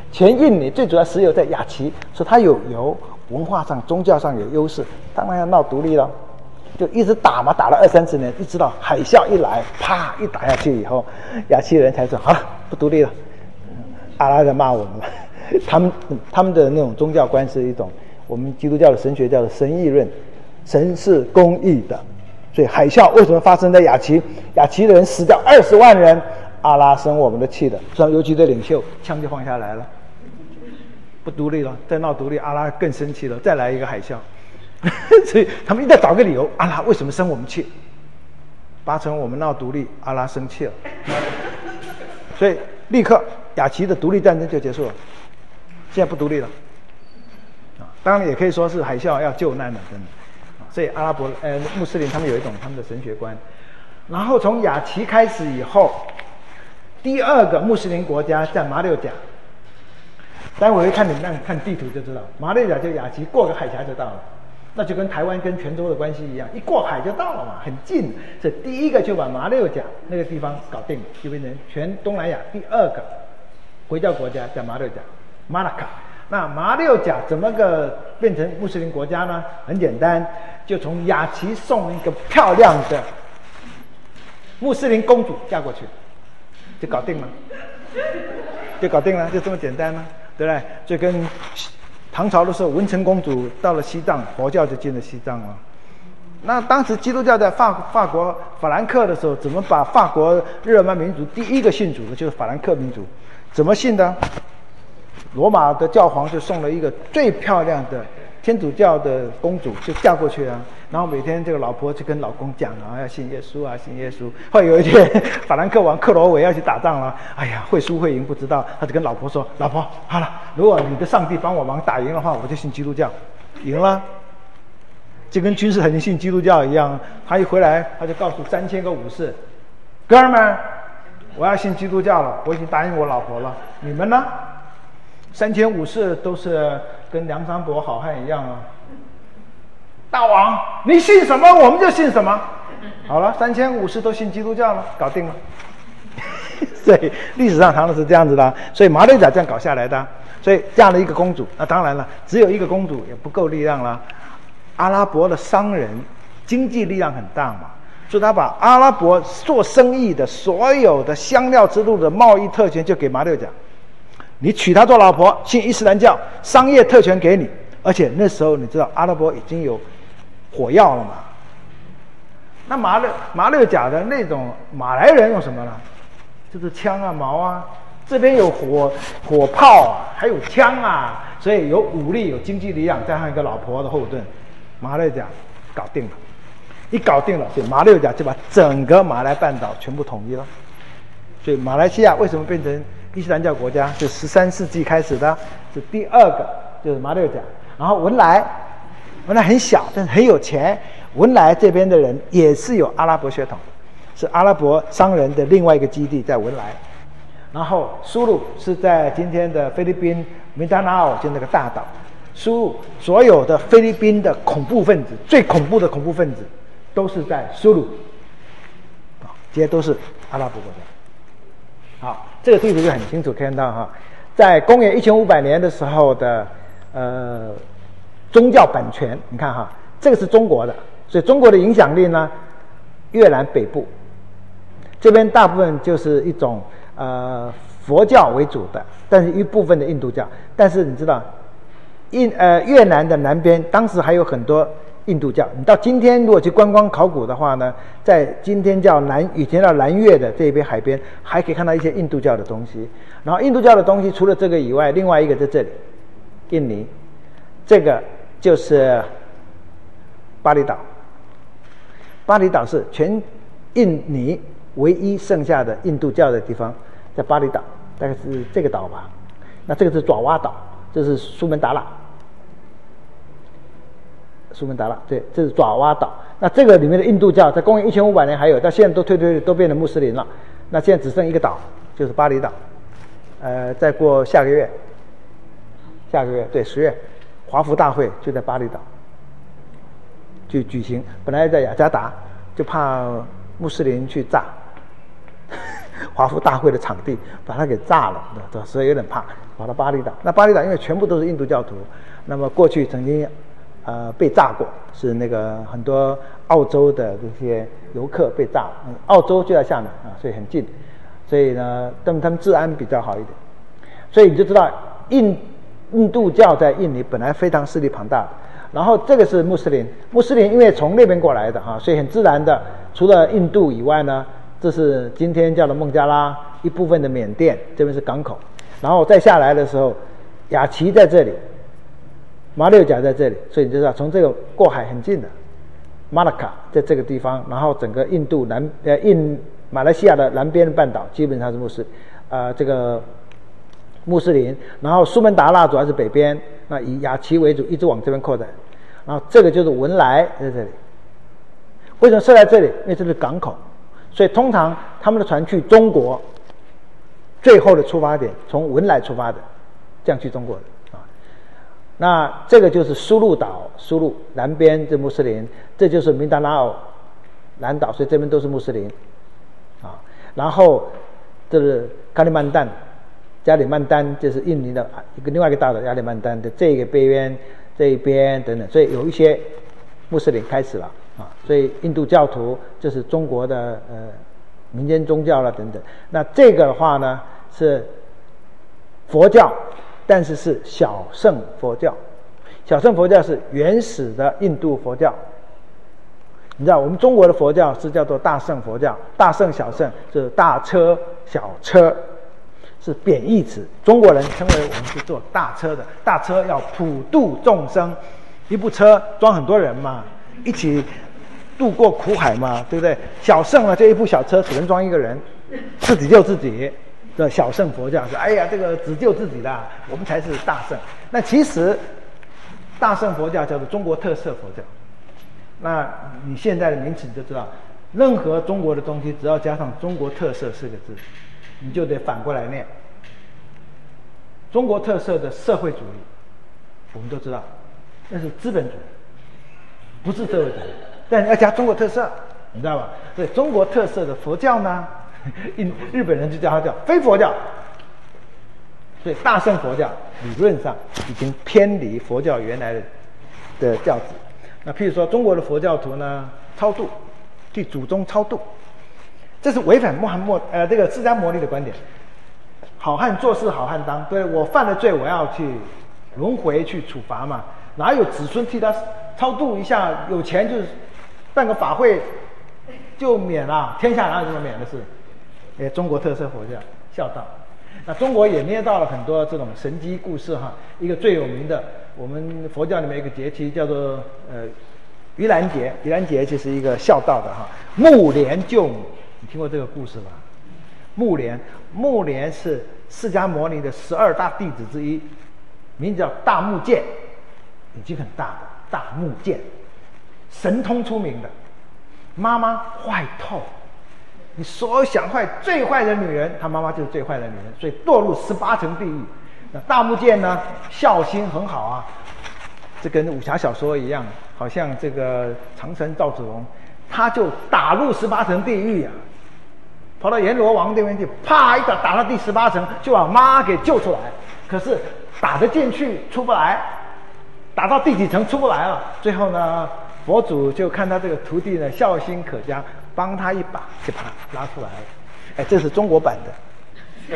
全印尼最主要石油在雅琪，所以它有油，文化上、宗教上有优势，当然要闹独立了。就一直打嘛，打了二三十年，一直到海啸一来，啪一打下去以后，雅琪人才说好了，不独立了。阿拉在骂我们了，他们他们的那种宗教观是一种我们基督教的神学叫做神义论，神是公义的，所以海啸为什么发生在雅琪？雅琪的人死掉二十万人，阿拉生我们的气的，所以游击队领袖枪就放下来了，不独立了，再闹独立，阿拉更生气了，再来一个海啸。所以他们一定要找个理由，阿拉为什么生我们气？八成我们闹独立，阿拉生气了，所以立刻雅琪的独立战争就结束了，现在不独立了。啊，当然也可以说是海啸要救难了，真的。所以阿拉伯呃穆斯林他们有一种他们的神学观，然后从雅琪开始以后，第二个穆斯林国家在马六甲。待会会看你们看地图就知道，马六甲就雅琪，过个海峡就到了。那就跟台湾跟泉州的关系一样，一过海就到了嘛，很近。这第一个就把马六甲那个地方搞定了，就变成全东南亚第二个回教国家，叫马六甲，马拉卡。那马六甲怎么个变成穆斯林国家呢？很简单，就从雅琪送一个漂亮的穆斯林公主嫁过去，就搞定了，就搞定了，就这么简单了，对不对？就跟唐朝的时候，文成公主到了西藏，佛教就进了西藏了。那当时基督教在法法国法兰克的时候，怎么把法国日耳曼民族第一个信主的就是法兰克民族，怎么信的？罗马的教皇就送了一个最漂亮的天主教的公主，就嫁过去啊。然后每天这个老婆就跟老公讲啊，要信耶稣啊，信耶稣。后来有一天，法兰克王克罗韦要去打仗了，哎呀，会输会赢不知道，他就跟老婆说：“老婆，好了，如果你的上帝帮我忙打赢的话，我就信基督教。”赢了，就跟君士坦丁信基督教一样。他一回来，他就告诉三千个武士：“哥们，我要信基督教了，我已经答应我老婆了，你们呢？”三千武士都是跟梁山伯好汉一样啊。大王，你信什么我们就信什么。好了，三千武士都信基督教了，搞定了。所以历史上常常是这样子的，所以马六甲这样搞下来的。所以嫁了一个公主，那当然了，只有一个公主也不够力量了。阿拉伯的商人经济力量很大嘛，所以他把阿拉伯做生意的所有的香料之路的贸易特权就给马六甲。你娶她做老婆，信伊斯兰教，商业特权给你。而且那时候你知道阿拉伯已经有火药了嘛？那马六马六甲的那种马来人用什么呢？就是枪啊、矛啊，这边有火火炮啊，还有枪啊，所以有武力、有经济力量，加上一个老婆的后盾，马六甲搞定了。一搞定了，所以马六甲就把整个马来半岛全部统一了。所以马来西亚为什么变成伊斯兰教国家？是十三世纪开始的，是第二个，就是马六甲。然后文莱，文莱很小，但是很有钱。文莱这边的人也是有阿拉伯血统，是阿拉伯商人的另外一个基地在文莱。然后苏禄是在今天的菲律宾民达纳奥，就那个大岛。苏禄所有的菲律宾的恐怖分子，最恐怖的恐怖分子，都是在苏禄，啊，这些都是阿拉伯国家。好，这个地图就很清楚看到哈，在公元一千五百年的时候的。呃，宗教版权，你看哈，这个是中国的，所以中国的影响力呢，越南北部这边大部分就是一种呃佛教为主的，但是一部分的印度教。但是你知道，印呃越南的南边当时还有很多印度教。你到今天如果去观光考古的话呢，在今天叫南以前叫南越的这边海边，还可以看到一些印度教的东西。然后印度教的东西除了这个以外，另外一个在这里。印尼，这个就是巴厘岛。巴厘岛是全印尼唯一剩下的印度教的地方，在巴厘岛，大概是这个岛吧。那这个是爪哇岛，这是苏门答腊。苏门答腊，对，这是爪哇岛。那这个里面的印度教，在公元一千五百年还有，到现在都退退都变成穆斯林了。那现在只剩一个岛，就是巴厘岛。呃，再过下个月。下个月对十月，华府大会就在巴厘岛去举行。本来在雅加达，就怕穆斯林去炸， 华府大会的场地，把它给炸了，对，所以有点怕，跑到巴厘岛。那巴厘岛因为全部都是印度教徒，那么过去曾经呃被炸过，是那个很多澳洲的这些游客被炸，嗯，澳洲就在下面啊，所以很近，所以呢，他们他们治安比较好一点，所以你就知道印印度教在印尼本来非常势力庞大的。然后这个是穆斯林，穆斯林因为从那边过来的哈，所以很自然的，除了印度以外呢，这是今天叫的孟加拉一部分的缅甸，这边是港口，然后再下来的时候，雅琪在这里，马六甲在这里，所以你就知道从这个过海很近的，马拉卡在这个地方，然后整个印度南呃印马来西亚的南边半岛基本上是穆斯，呃这个穆斯林，然后苏门答腊主要是北边，那以雅琪为主，一直往这边扩展，然后这个就是文莱在这里。为什么设在这里？因为这是港口，所以通常他们的船去中国，最后的出发点从文莱出发的，这样去中国的啊。那这个就是苏禄岛，苏禄南边这穆斯林，这就是民达拉欧南岛，所以这边都是穆斯林啊。然后这是加里曼丹。加里曼丹就是印尼的一个另外一个大岛，加里曼丹的这个边这一边等等，所以有一些穆斯林开始了啊，所以印度教徒就是中国的呃民间宗教了等等。那这个的话呢是佛教，但是是小乘佛教，小乘佛教是原始的印度佛教。你知道我们中国的佛教是叫做大乘佛教，大乘小乘是大车小车。是贬义词，中国人称为我们是做大车的，大车要普度众生，一部车装很多人嘛，一起渡过苦海嘛，对不对？小乘呢，这一部小车只能装一个人，自己救自己的小乘佛教是，哎呀，这个只救自己的，我们才是大乘。那其实大乘佛教叫做中国特色佛教。那你现在的名词你就知道，任何中国的东西只要加上中国特色四个字，你就得反过来念。中国特色的社会主义，我们都知道，那是资本主义，不是社会主义。但要加中国特色，你知道吧？所以中国特色的佛教呢，日本人就叫它叫非佛教。所以大乘佛教理论上已经偏离佛教原来的的教旨。那譬如说中国的佛教徒呢，超度，替祖宗超度，这是违反穆罕默呃这个释迦牟尼的观点。好汉做事好汉当，对，我犯了罪，我要去轮回去处罚嘛，哪有子孙替他超度一下，有钱就是办个法会就免了，天下哪有这么免的事？哎，中国特色佛教孝道。那中国也捏到了很多这种神迹故事哈，一个最有名的，我们佛教里面有一个节气叫做呃盂兰节，盂兰节就是一个孝道的哈，目连救母，你听过这个故事吧？目连，目连是释迦牟尼的十二大弟子之一，名字叫大目犍，已经很大的大目犍，神通出名的，妈妈坏透，你所有想坏最坏的女人，她妈妈就是最坏的女人，所以堕入十八层地狱。那大目犍呢，孝心很好啊，这跟武侠小说一样，好像这个长生赵子龙，他就打入十八层地狱啊。跑到阎罗王这边去，啪一打打到第十八层，就把妈给救出来。可是打得进去出不来，打到第几层出不来了。最后呢，佛祖就看他这个徒弟呢孝心可嘉，帮他一把就把他拉出来了。哎，这是中国版的，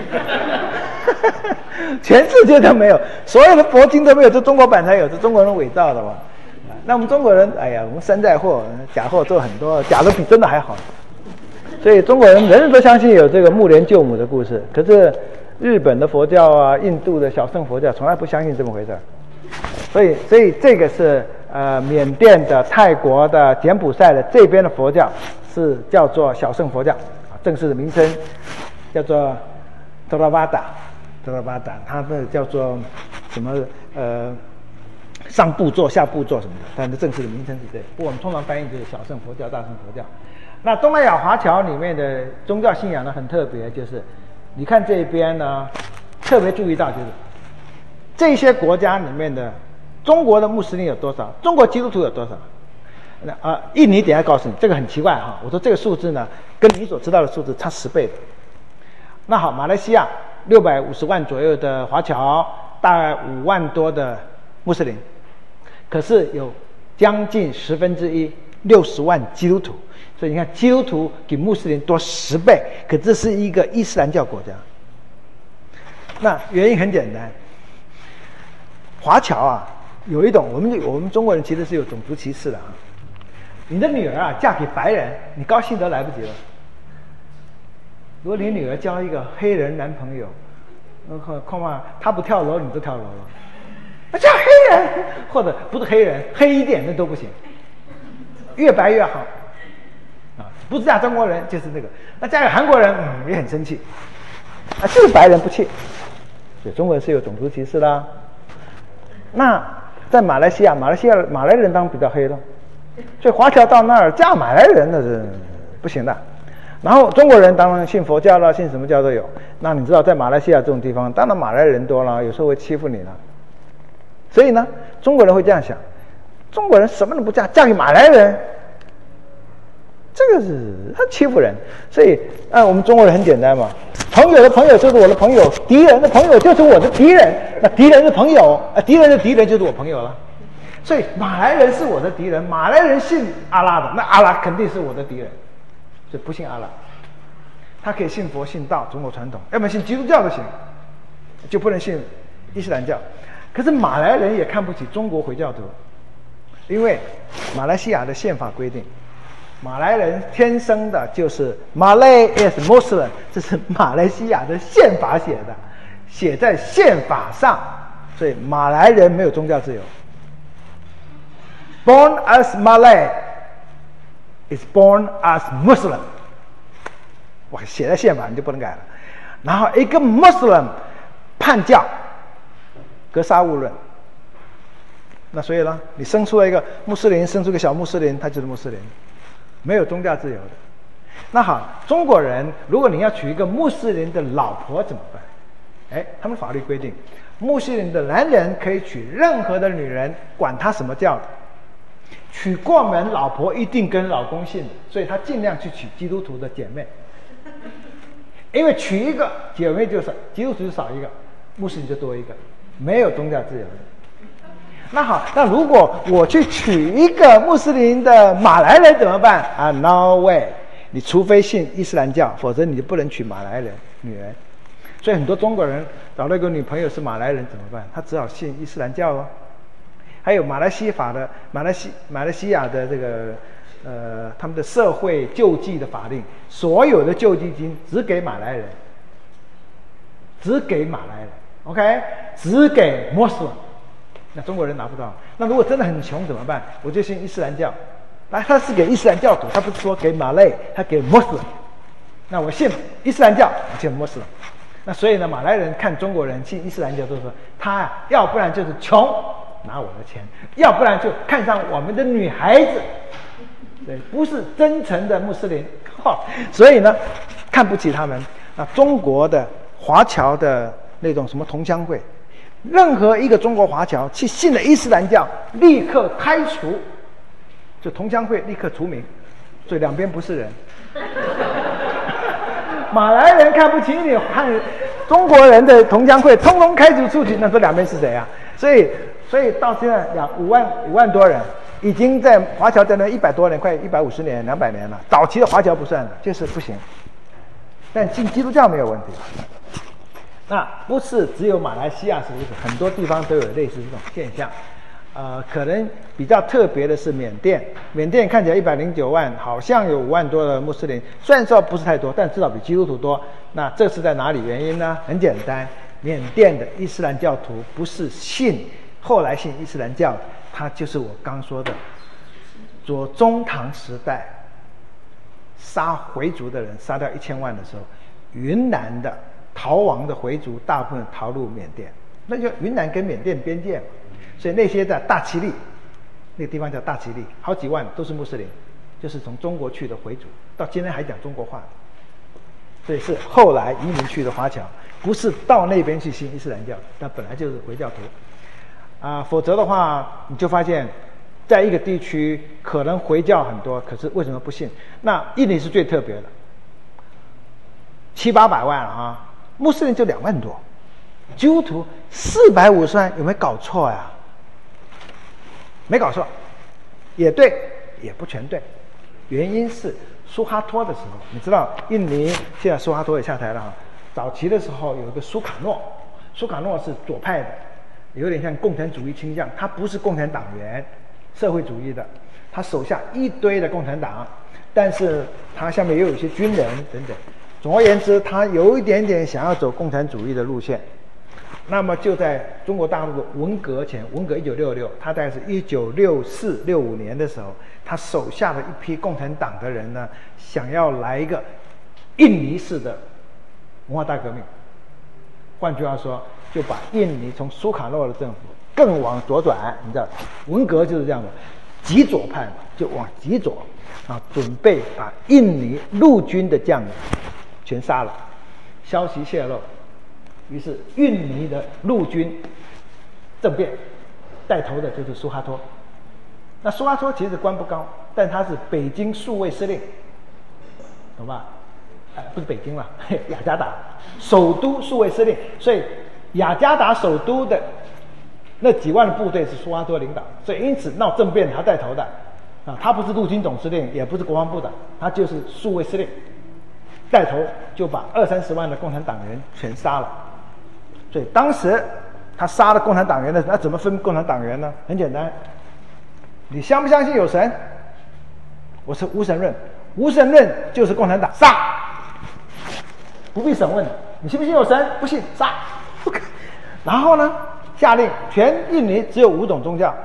全世界都没有，所有的佛经都没有，这中国版才有，这中国人伪造的嘛。那我们中国人，哎呀，我们山寨货、假货做很多，假的比真的还好。所以中国人人人都相信有这个目连救母的故事，可是日本的佛教啊、印度的小乘佛教从来不相信这么回事。所以，所以这个是呃缅甸的、泰国的、柬埔寨的这边的佛教是叫做小乘佛教啊，正式的名称叫做多拉巴达，多拉巴达，它的叫做什么呃上部座、下部座什么的，它的正式的名称是这个。不过我们通常翻译就是小乘佛教、大乘佛教。那东南亚华侨里面的宗教信仰呢很特别，就是你看这边呢，特别注意到就是这些国家里面的中国的穆斯林有多少，中国基督徒有多少？那啊、呃，印尼等一下告诉你，这个很奇怪哈。我说这个数字呢，跟你所知道的数字差十倍的。 那好，马来西亚六百五十万左右的华侨，大概五万多的穆斯林，可是有将近十分之一六十万基督徒，所以你看基督徒比穆斯林多十倍，可这是一个伊斯兰教国家。那原因很简单，华侨啊有一种我们我们中国人其实是有种族歧视的啊。你的女儿啊嫁给白人，你高兴都来不及了。如果你女儿交一个黑人男朋友，呃，恐怕他不跳楼，你就跳楼了。啊，嫁黑人，或者不是黑人，黑一点的都不行，越白越好。啊，不是嫁中国人就是那个，那嫁给韩国人，嗯，也很生气。啊，就是白人不气，所以中国人是有种族歧视啦。那在马来西亚，马来西亚马来人当然比较黑了。所以华侨到那儿嫁马来人那是不行的，然后中国人当然信佛教了，信什么教都有。那你知道在马来西亚这种地方，当然马来人多了，有时候会欺负你了。所以呢，中国人会这样想：中国人什么都不嫁，嫁给马来人，这个是他欺负人。所以，啊，我们中国人很简单嘛，朋友的朋友就是我的朋友，敌人的朋友就是我的敌人。那敌人的朋友，啊，敌人的敌人就是我朋友了。所以马来人是我的敌人，马来人信阿拉的，那阿拉肯定是我的敌人。所以不信阿拉，他可以信佛信道，中国传统，要么信基督教就行，就不能信伊斯兰教。可是马来人也看不起中国回教徒，因为马来西亚的宪法规定，马来人天生的就是 Malay is Muslim， 这是马来西亚的宪法写的，写在宪法上，所以马来人没有宗教自由。Born as Malay is born as Muslim， 哇，写在宪法你就不能改了。然后一个 Muslim 叛教，格杀勿论。那所以呢，你生出了一个穆斯林，生出个小穆斯林，他就是穆斯林，没有宗教自由的。那好，中国人如果你要娶一个穆斯林的老婆怎么办？哎，他们法律规定，穆斯林的男人可以娶任何的女人，管他什么教的。娶过门老婆一定跟老公姓，所以他尽量去娶基督徒的姐妹，因为娶一个姐妹就是基督徒就少一个，穆斯林就多一个，没有宗教自由的。那好，那如果我去娶一个穆斯林的马来人怎么办啊 ？No way！ 你除非信伊斯兰教，否则你就不能娶马来人女人。所以很多中国人找了一个女朋友是马来人怎么办？他只好信伊斯兰教哦。还有马来西法的马来西马来西亚的这个呃他们的社会救济的法令，所有的救济金只给马来人，只给马来人 ，OK， 只给穆斯林，那中国人拿不到。那如果真的很穷怎么办？我就信伊斯兰教，那他是给伊斯兰教徒，他不是说给马来，他给穆斯林。那我信伊斯兰教，我信穆斯林。那所以呢，马来人看中国人信伊斯兰教都说他呀，要不然就是穷。拿我的钱，要不然就看上我们的女孩子，对，不是真诚的穆斯林，所以呢，看不起他们。那中国的华侨的那种什么同乡会，任何一个中国华侨去信了伊斯兰教，立刻开除，就同乡会立刻除名，所以两边不是人。马来人看不起你，汉中国人的同乡会通通开除出去，那这两边是谁啊？所以。所以到现在两五万五万多人，已经在华侨在那一百多年，快一百五十年、两百年了。早期的华侨不算了，就是不行。但信基督教没有问题。那不是只有马来西亚是如此，很多地方都有类似这种现象。呃，可能比较特别的是缅甸，缅甸看起来一百零九万，好像有五万多的穆斯林，虽然说不是太多，但至少比基督徒多。那这是在哪里原因呢？很简单，缅甸的伊斯兰教徒不是信。后来信伊斯兰教，他就是我刚说的，左中唐时代杀回族的人杀掉一千万的时候，云南的逃亡的回族大部分逃入缅甸，那就云南跟缅甸边界嘛，所以那些在大其力那个地方叫大其力，好几万都是穆斯林，就是从中国去的回族，到今天还讲中国话的，所以是后来移民去的华侨，不是到那边去信伊斯兰教，但本来就是回教徒。啊，否则的话，你就发现，在一个地区可能回教很多，可是为什么不信？那印尼是最特别的。 七八百万了啊，穆斯林就两万多，基督徒四百五十万，有没有搞错呀？没搞错，也对，也不全对。原因是苏哈托的时候，你知道印尼现在苏哈托也下台了哈。早期的时候有一个苏卡诺，苏卡诺是左派的，有点像共产主义倾向，他不是共产党员，社会主义的，他手下一堆的共产党，但是他下面也有一些军人等等。总而言之，他有一点点想要走共产主义的路线。那么就在中国大陆的文革前，文革一九六六，他大概是一九六四六五年的时候，他手下的一批共产党的人呢，想要来一个印尼式的文化大革命。换句话说，就把印尼从苏卡诺的政府更往左转，你知道，文革就是这样的，极左派嘛，就往极左啊，准备把印尼陆军的将领全杀了。消息泄露，于是印尼的陆军政变带头的就是苏哈托。那苏哈托其实官不高，但他是北京数位司令，懂吧？呃，不是北京了，雅加达首都数位司令，所以雅加达首都的那几万的部队是苏哈托领导，所以因此闹政变他带头的啊，他不是陆军总司令，也不是国防部的，他就是数位司令，带头就把二三十万的共产党员全杀了。所以当时他杀了共产党员的，那怎么分共产党员呢？很简单，你相不相信有神？我是无神论，无神论就是共产党，杀，不必审问。你信不信有神？不信，杀。然后呢，下令全印尼只有五种宗教，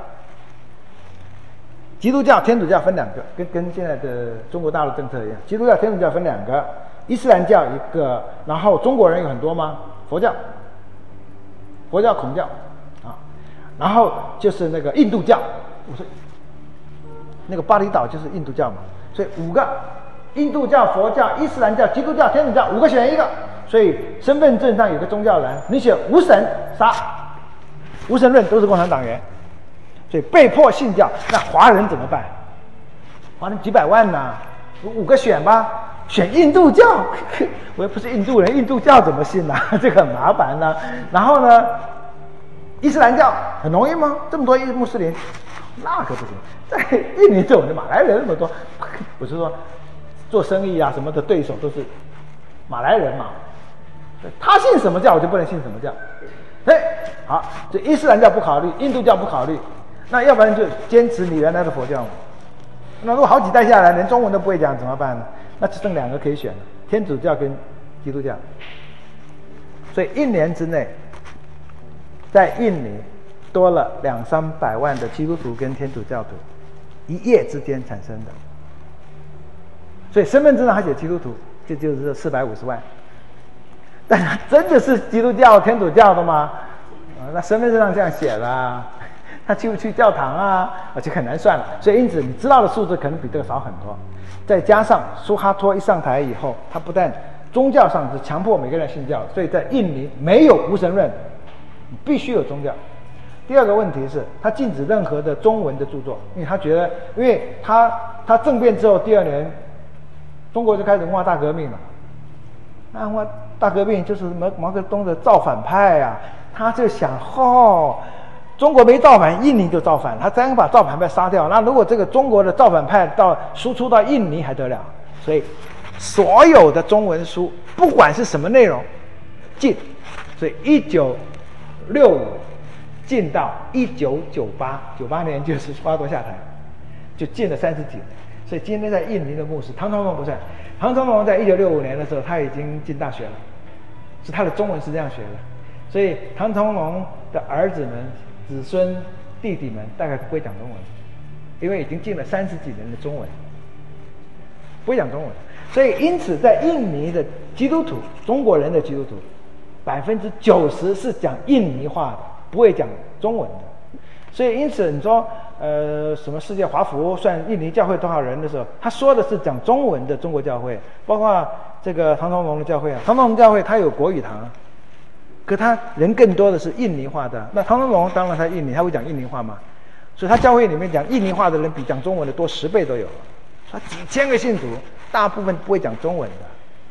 基督教、天主教分两个，跟跟现在的中国大陆政策一样，基督教、天主教分两个，伊斯兰教一个，然后中国人有很多吗？佛教。佛教、孔教啊，然后就是那个印度教。我说那个巴厘岛就是印度教嘛，所以五个：印度教、佛教、伊斯兰教、基督教、天主教，五个选一个。所以身份证上有个宗教栏，你写无神杀，无神论都是共产党员，所以被迫信教。那华人怎么办？华人几百万呢、啊，五个选吧。选印度教，我又不是印度人，印度教怎么信呢、啊？这个很麻烦呢、啊。然后呢，伊斯兰教很容易吗？这么多穆斯林，那可不行。在印尼这种的马来人那么多，不是说做生意啊什么的对手都是马来人嘛？他信什么教，我就不能信什么教。哎，好，这伊斯兰教不考虑，印度教不考虑，那要不然就坚持你原来的佛教嘛。那如果好几代下来连中文都不会讲怎么办呢？那只剩两个可以选了，天主教跟基督教。所以一年之内，在印尼多了两三百万的基督徒跟天主教徒，一夜之间产生的。所以身份证上还写基督徒，这就是四百五十万。但他真的是基督教、天主教的吗？啊，那身份证上这样写了、啊，他去不去教堂啊？而且很难算了。所以因此你知道的数字可能比这个少很多。再加上苏哈托一上台以后，他不但宗教上是强迫每个人信教，所以在印尼没有无神论，必须有宗教。第二个问题是，他禁止任何的中文的著作，因为他觉得，因为他他政变之后第二年，中国就开始文化大革命了。那文化大革命就是毛毛泽东的造反派啊，他就想，哦。中国没造反，印尼就造反，他真把造反派杀掉。那如果这个中国的造反派到输出到印尼还得了？所以所有的中文书，不管是什么内容，禁。所以一九六五禁到一九九八，九八年就是苏哈托下台，就禁了三十几年。所以今天在印尼的牧师唐崇荣不算，唐崇荣在一九六五年的时候他已经进大学了，是他的中文是这样学的。所以唐崇荣的儿子们。子孙弟弟们大概不会讲中文，因为已经禁了三十几年的中文，不会讲中文。所以因此在印尼的基督徒，中国人的基督徒，百分之九十是讲印尼话的，不会讲中文的。所以因此你说呃什么世界华福算印尼教会多少人的时候，他说的是讲中文的中国教会，包括这个唐崇荣的教会啊，唐崇荣教会他有国语堂。可他人更多的是印尼话的，那唐崇荣当然他印尼，他会讲印尼话嘛，所以他教会里面讲印尼话的人比讲中文的多十倍都有了。他几千个信徒，大部分不会讲中文的。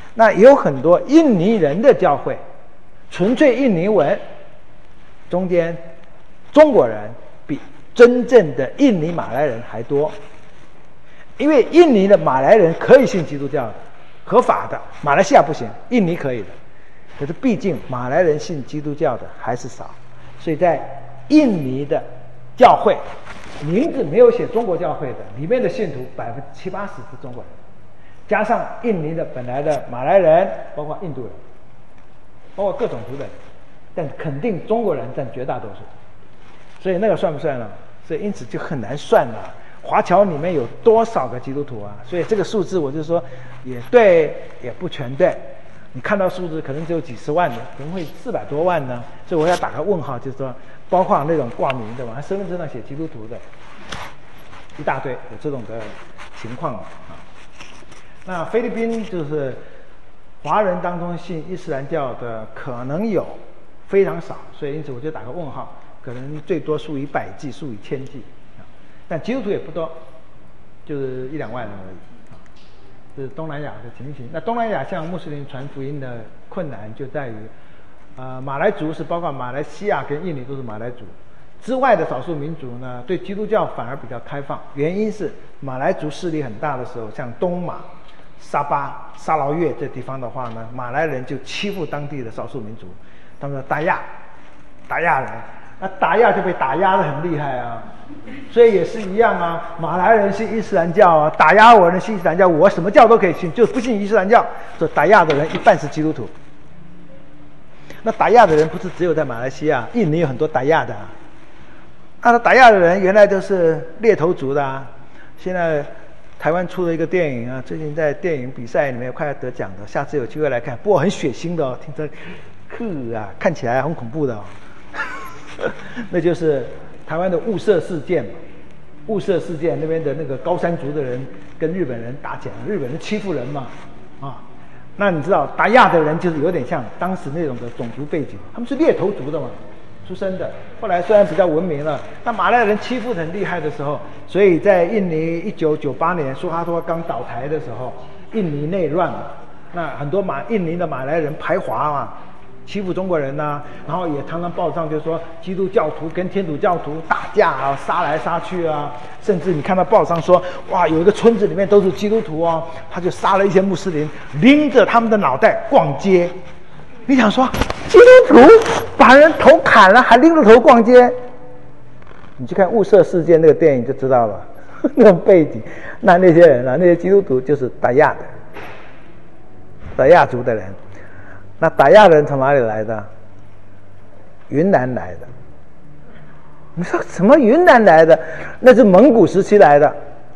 那也有很多印尼人的教会，纯粹印尼文，中间中国人比真正的印尼马来人还多。因为印尼的马来人可以信基督教的，合法的，马来西亚不行，印尼可以的。可是毕竟马来人信基督教的还是少，所以在印尼的教会名字没有写中国教会的，里面的信徒百分之七八十是中国人，加上印尼的本来的马来人，包括印度人，包括各种族的人，但肯定中国人占绝大多数。所以那个算不算呢？所以因此就很难算了。华侨里面有多少个基督徒啊？所以这个数字我就说也对也不全对。你看到数字可能只有几十万的，怎么会四百多万呢？所以我要打个问号，就是说包括那种挂名的嘛，身份证上写基督徒的一大堆，有这种的情况啊。那菲律宾就是华人当中信伊斯兰教的可能有非常少，所以因此我就打个问号，可能最多数以百计，数以千计。但基督徒也不多，就是一两万人而已啊。这是东南亚的情形。那东南亚向穆斯林传福音的困难就在于，呃，马来族是包括马来西亚跟印尼都是马来族之外的少数民族呢，对基督教反而比较开放。原因是马来族势力很大的时候，像东马、沙巴、沙劳越这地方的话呢，马来人就欺负当地的少数民族，他们说打亚，打亚人。那打亚就被打压得很厉害啊，所以也是一样啊。马来人信伊斯兰教啊，打压我人信伊斯兰教，我什么教都可以信，就是不信伊斯兰教。所以打亚的人一半是基督徒。那打亚的人不是只有在马来西亚，印尼有很多打亚的啊。那打亚的人原来都是猎头族的啊，现在台湾出了一个电影啊，最近在电影比赛里面快要得奖的，下次有机会来看。不过很血腥的哦，听着，呵啊，看起来很恐怖的哦。那就是台湾的雾社事件嘛，雾社事件那边的那个高山族的人跟日本人打起来，日本人欺负人嘛，啊，那你知道达亚的人就是有点像当时那种的种族背景，他们是猎头族的嘛出生的，后来虽然比较文明了，那马来人欺负得很厉害的时候，所以在印尼一九九八年苏哈托刚倒台的时候，印尼内乱嘛，那很多马印尼的马来人排华嘛。欺负中国人呐、啊，然后也常常报上就说基督教徒跟天主教徒打架啊，杀来杀去啊，甚至你看到报上说，哇，有一个村子里面都是基督徒哦，他就杀了一些穆斯林，拎着他们的脑袋逛街。你想说，基督徒把人头砍了，还拎着头逛街？你去看雾社事件那个电影就知道了，那种背景，那那些人啊，那些基督徒就是打亚的，打亚族的人。那打亚人从哪里来的？云南来的。你说什么云南来的？那是蒙古时期来的。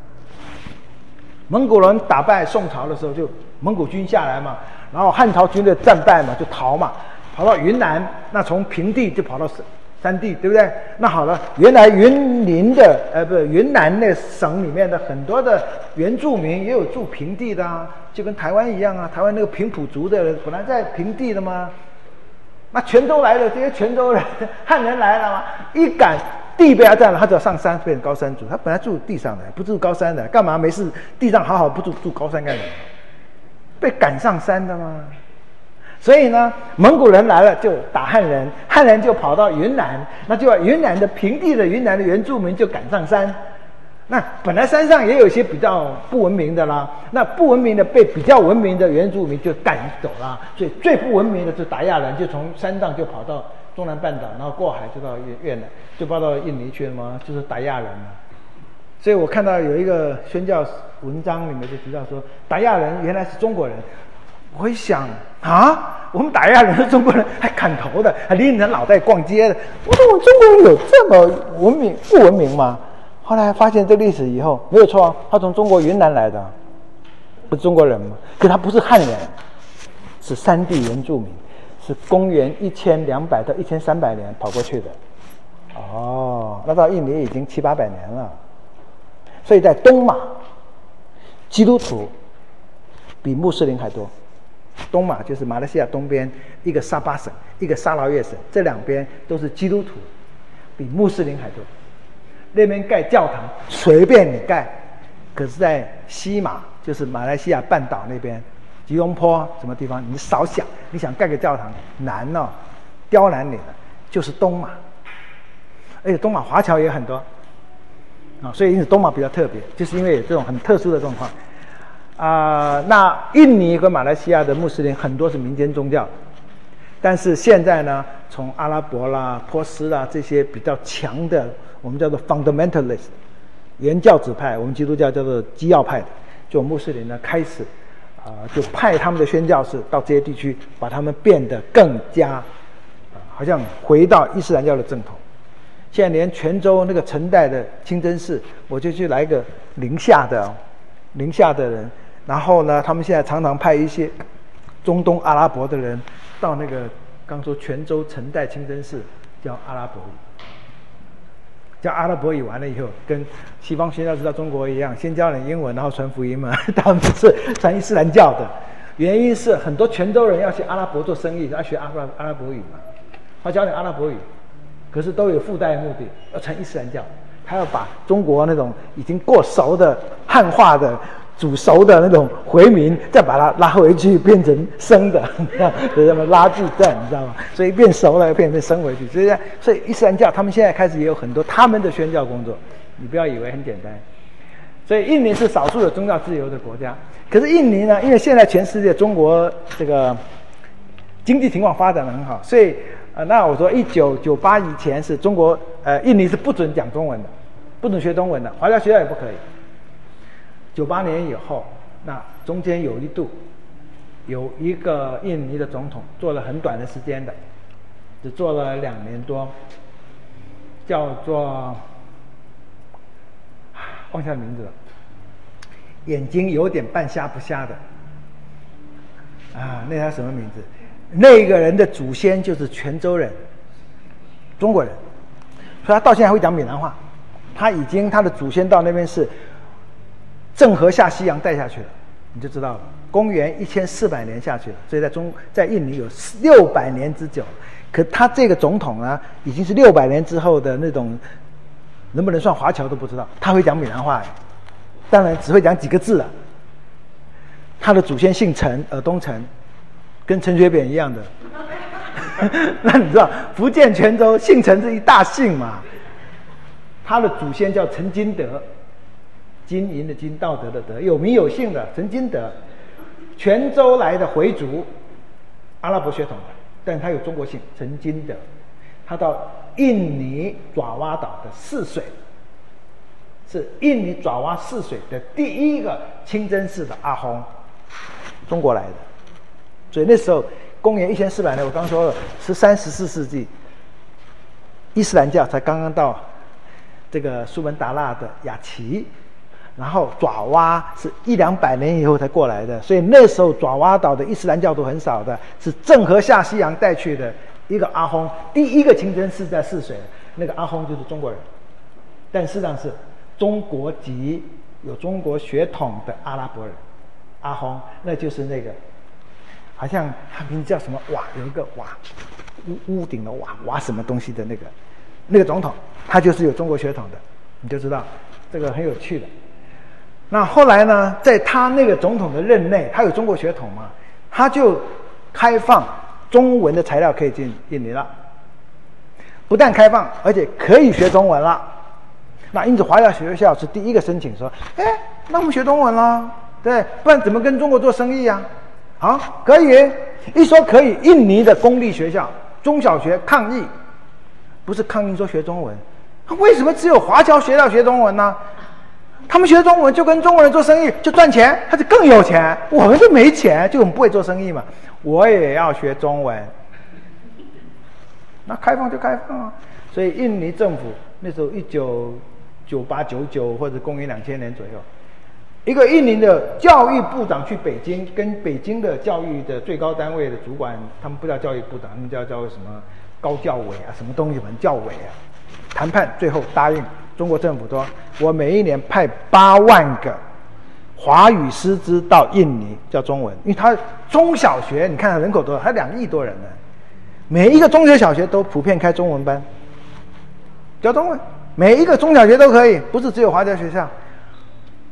蒙古人打败宋朝的时候，就蒙古军下来嘛，然后汉朝军队战败嘛，就逃嘛，跑到云南，那从平地就跑到山地，对不对？那好了，原来云林的呃不云南那省里面的很多的原住民也有住平地的啊，就跟台湾一样啊，台湾那个平埔族的人本来在平地的嘛，那泉州来的这些泉州人汉人来了嘛，一赶地被他占了，他只要上山变成高山族，他本来住地上的，不住高山的，干嘛没事地上好好不住住高山干什么？被赶上山的嘛。所以呢，蒙古人来了就打汉人，汉人就跑到云南，那就云南的平地的云南的原住民就赶上山。那本来山上也有一些比较不文明的啦，那不文明的被比较文明的原住民就赶走了，所以最不文明的就达亚人就从山上就跑到中南半岛，然后过海就到越南，就跑到印尼去了嘛，就是达亚人嘛。所以我看到有一个宣教文章里面就提到说，达亚人原来是中国人。我一想啊，我们打亚人是中国人，还砍头的，还拎着脑袋逛街的。我说我们中国人有这么文明不文明吗？后来发现这历史以后没有错啊，他从中国云南来的，不是中国人吗？可他不是汉人，是山地原住民，是公元一千两百到一千三百年跑过去的。哦，那到印尼已经七八百年了。所以在东马，基督徒比穆斯林还多。东马就是马来西亚东边一个沙巴省，一个沙劳越省，这两边都是基督徒，比穆斯林还多。那边盖教堂随便你盖，可是在西马就是马来西亚半岛那边，基吉隆坡什么地方，你少想，你想盖个教堂难哦，刁难你了，就是东马，而且东马华侨也很多啊，所以因此东马比较特别，就是因为有这种很特殊的状况啊、呃。那印尼跟马来西亚的穆斯林很多是民间宗教，但是现在呢，从阿拉伯啦、波斯啦这些比较强的，我们叫做 fundamentalist 原教旨派，我们基督教叫做基要派的，就穆斯林呢开始啊、呃，就派他们的宣教士到这些地区，把他们变得更加、呃、好像回到伊斯兰教的正统。现在连泉州那个陈代的清真寺，我就去来个宁夏的、哦，宁夏的人，然后呢，他们现在常常派一些中东阿拉伯的人到那个刚说泉州陈代清真寺教阿拉伯语，教阿拉伯语完了以后，跟西方宣教士到中国一样，先教人英文，然后传福音嘛。他们是传伊斯兰教的，原因是很多泉州人要去阿拉伯做生意，要学阿拉阿拉伯语嘛，他教你阿拉伯语。可是都有附带目的，要传伊斯兰教，他要把中国那种已经过熟的汉化的、煮熟的那种回民，再把它拉回去变成生的，就这么拉锯战，你知道吗？所以变熟了，变成生回去。所以，所以伊斯兰教他们现在开始也有很多他们的宣教工作，你不要以为很简单。所以印尼是少数有宗教自由的国家，可是印尼呢，因为现在全世界中国这个经济情况发展得很好，所以。呃，那我说一九九八以前是中国，呃，印尼是不准讲中文的，不准学中文的，华侨学校也不可以。九八年以后，那中间有一度，有一个印尼的总统做了很短的时间的，只做了两年多，叫做忘下名字了，眼睛有点半瞎不瞎的，啊，那叫什么名字？那个人的祖先就是泉州人，中国人，所以他到现在还会讲闽南话。他已经他的祖先到那边是郑和下西洋带下去了，你就知道了。公元一千四百年下去了，所以在中在印尼有六百年之久。可他这个总统呢，已经是六百年之后的那种，能不能算华侨都不知道。他会讲闽南话，当然只会讲几个字了。他的祖先姓陈，尔东陈。跟陈水扁一样的，那你知道福建泉州姓陈是一大姓嘛？他的祖先叫陈金德，金银的金，道德的德，有名有姓的陈金德，泉州来的回族，阿拉伯血统的，但他有中国姓陈金德。他到印尼爪哇岛的泗水，是印尼爪哇泗水的第一个清真寺的阿訇，中国来的。所以那时候，公元一千四百年，我刚说了，十三、十四世纪，伊斯兰教才刚刚到这个苏门答腊的雅琪，然后爪哇是一两百年以后才过来的，所以那时候爪哇岛的伊斯兰教徒很少的，是郑和下西洋带去的一个阿訇，第一个清真寺在泗水，那个阿訇就是中国人，但事实上是中国籍、有中国血统的阿拉伯人，阿訇那就是那个。好像他名字叫什么瓦，有一个瓦屋屋顶的瓦瓦什么东西的那个那个总统，他就是有中国血统的，你就知道这个很有趣的。那后来呢，在他那个总统的任内，他有中国血统嘛，他就开放中文的材料可以进印尼了，不但开放，而且可以学中文了。那因此华侨学校是第一个申请说，哎，那我们学中文了，对，不然怎么跟中国做生意呀、啊？好，可以。一说可以，印尼的公立学校、中小学抗议，不是抗议说学中文，为什么只有华侨学校学中文呢？他们学中文就跟中国人做生意就赚钱，他就更有钱，我们就没钱，就很不会做生意嘛。我也要学中文，那开放就开放啊。所以印尼政府那时候一九九八九九或者公元两千年左右。一个印尼的教育部长去北京，跟北京的教育的最高单位的主管，他们不叫教育部长，他们叫叫什么高教委啊，什么东西，反正教委啊，谈判最后答应中国政府说，我每一年派八万个华语师资到印尼教中文，因为他中小学你看人口多少，还两亿多人呢，每一个中学小学都普遍开中文班，教中文，每一个中小学都可以，不是只有华侨学校。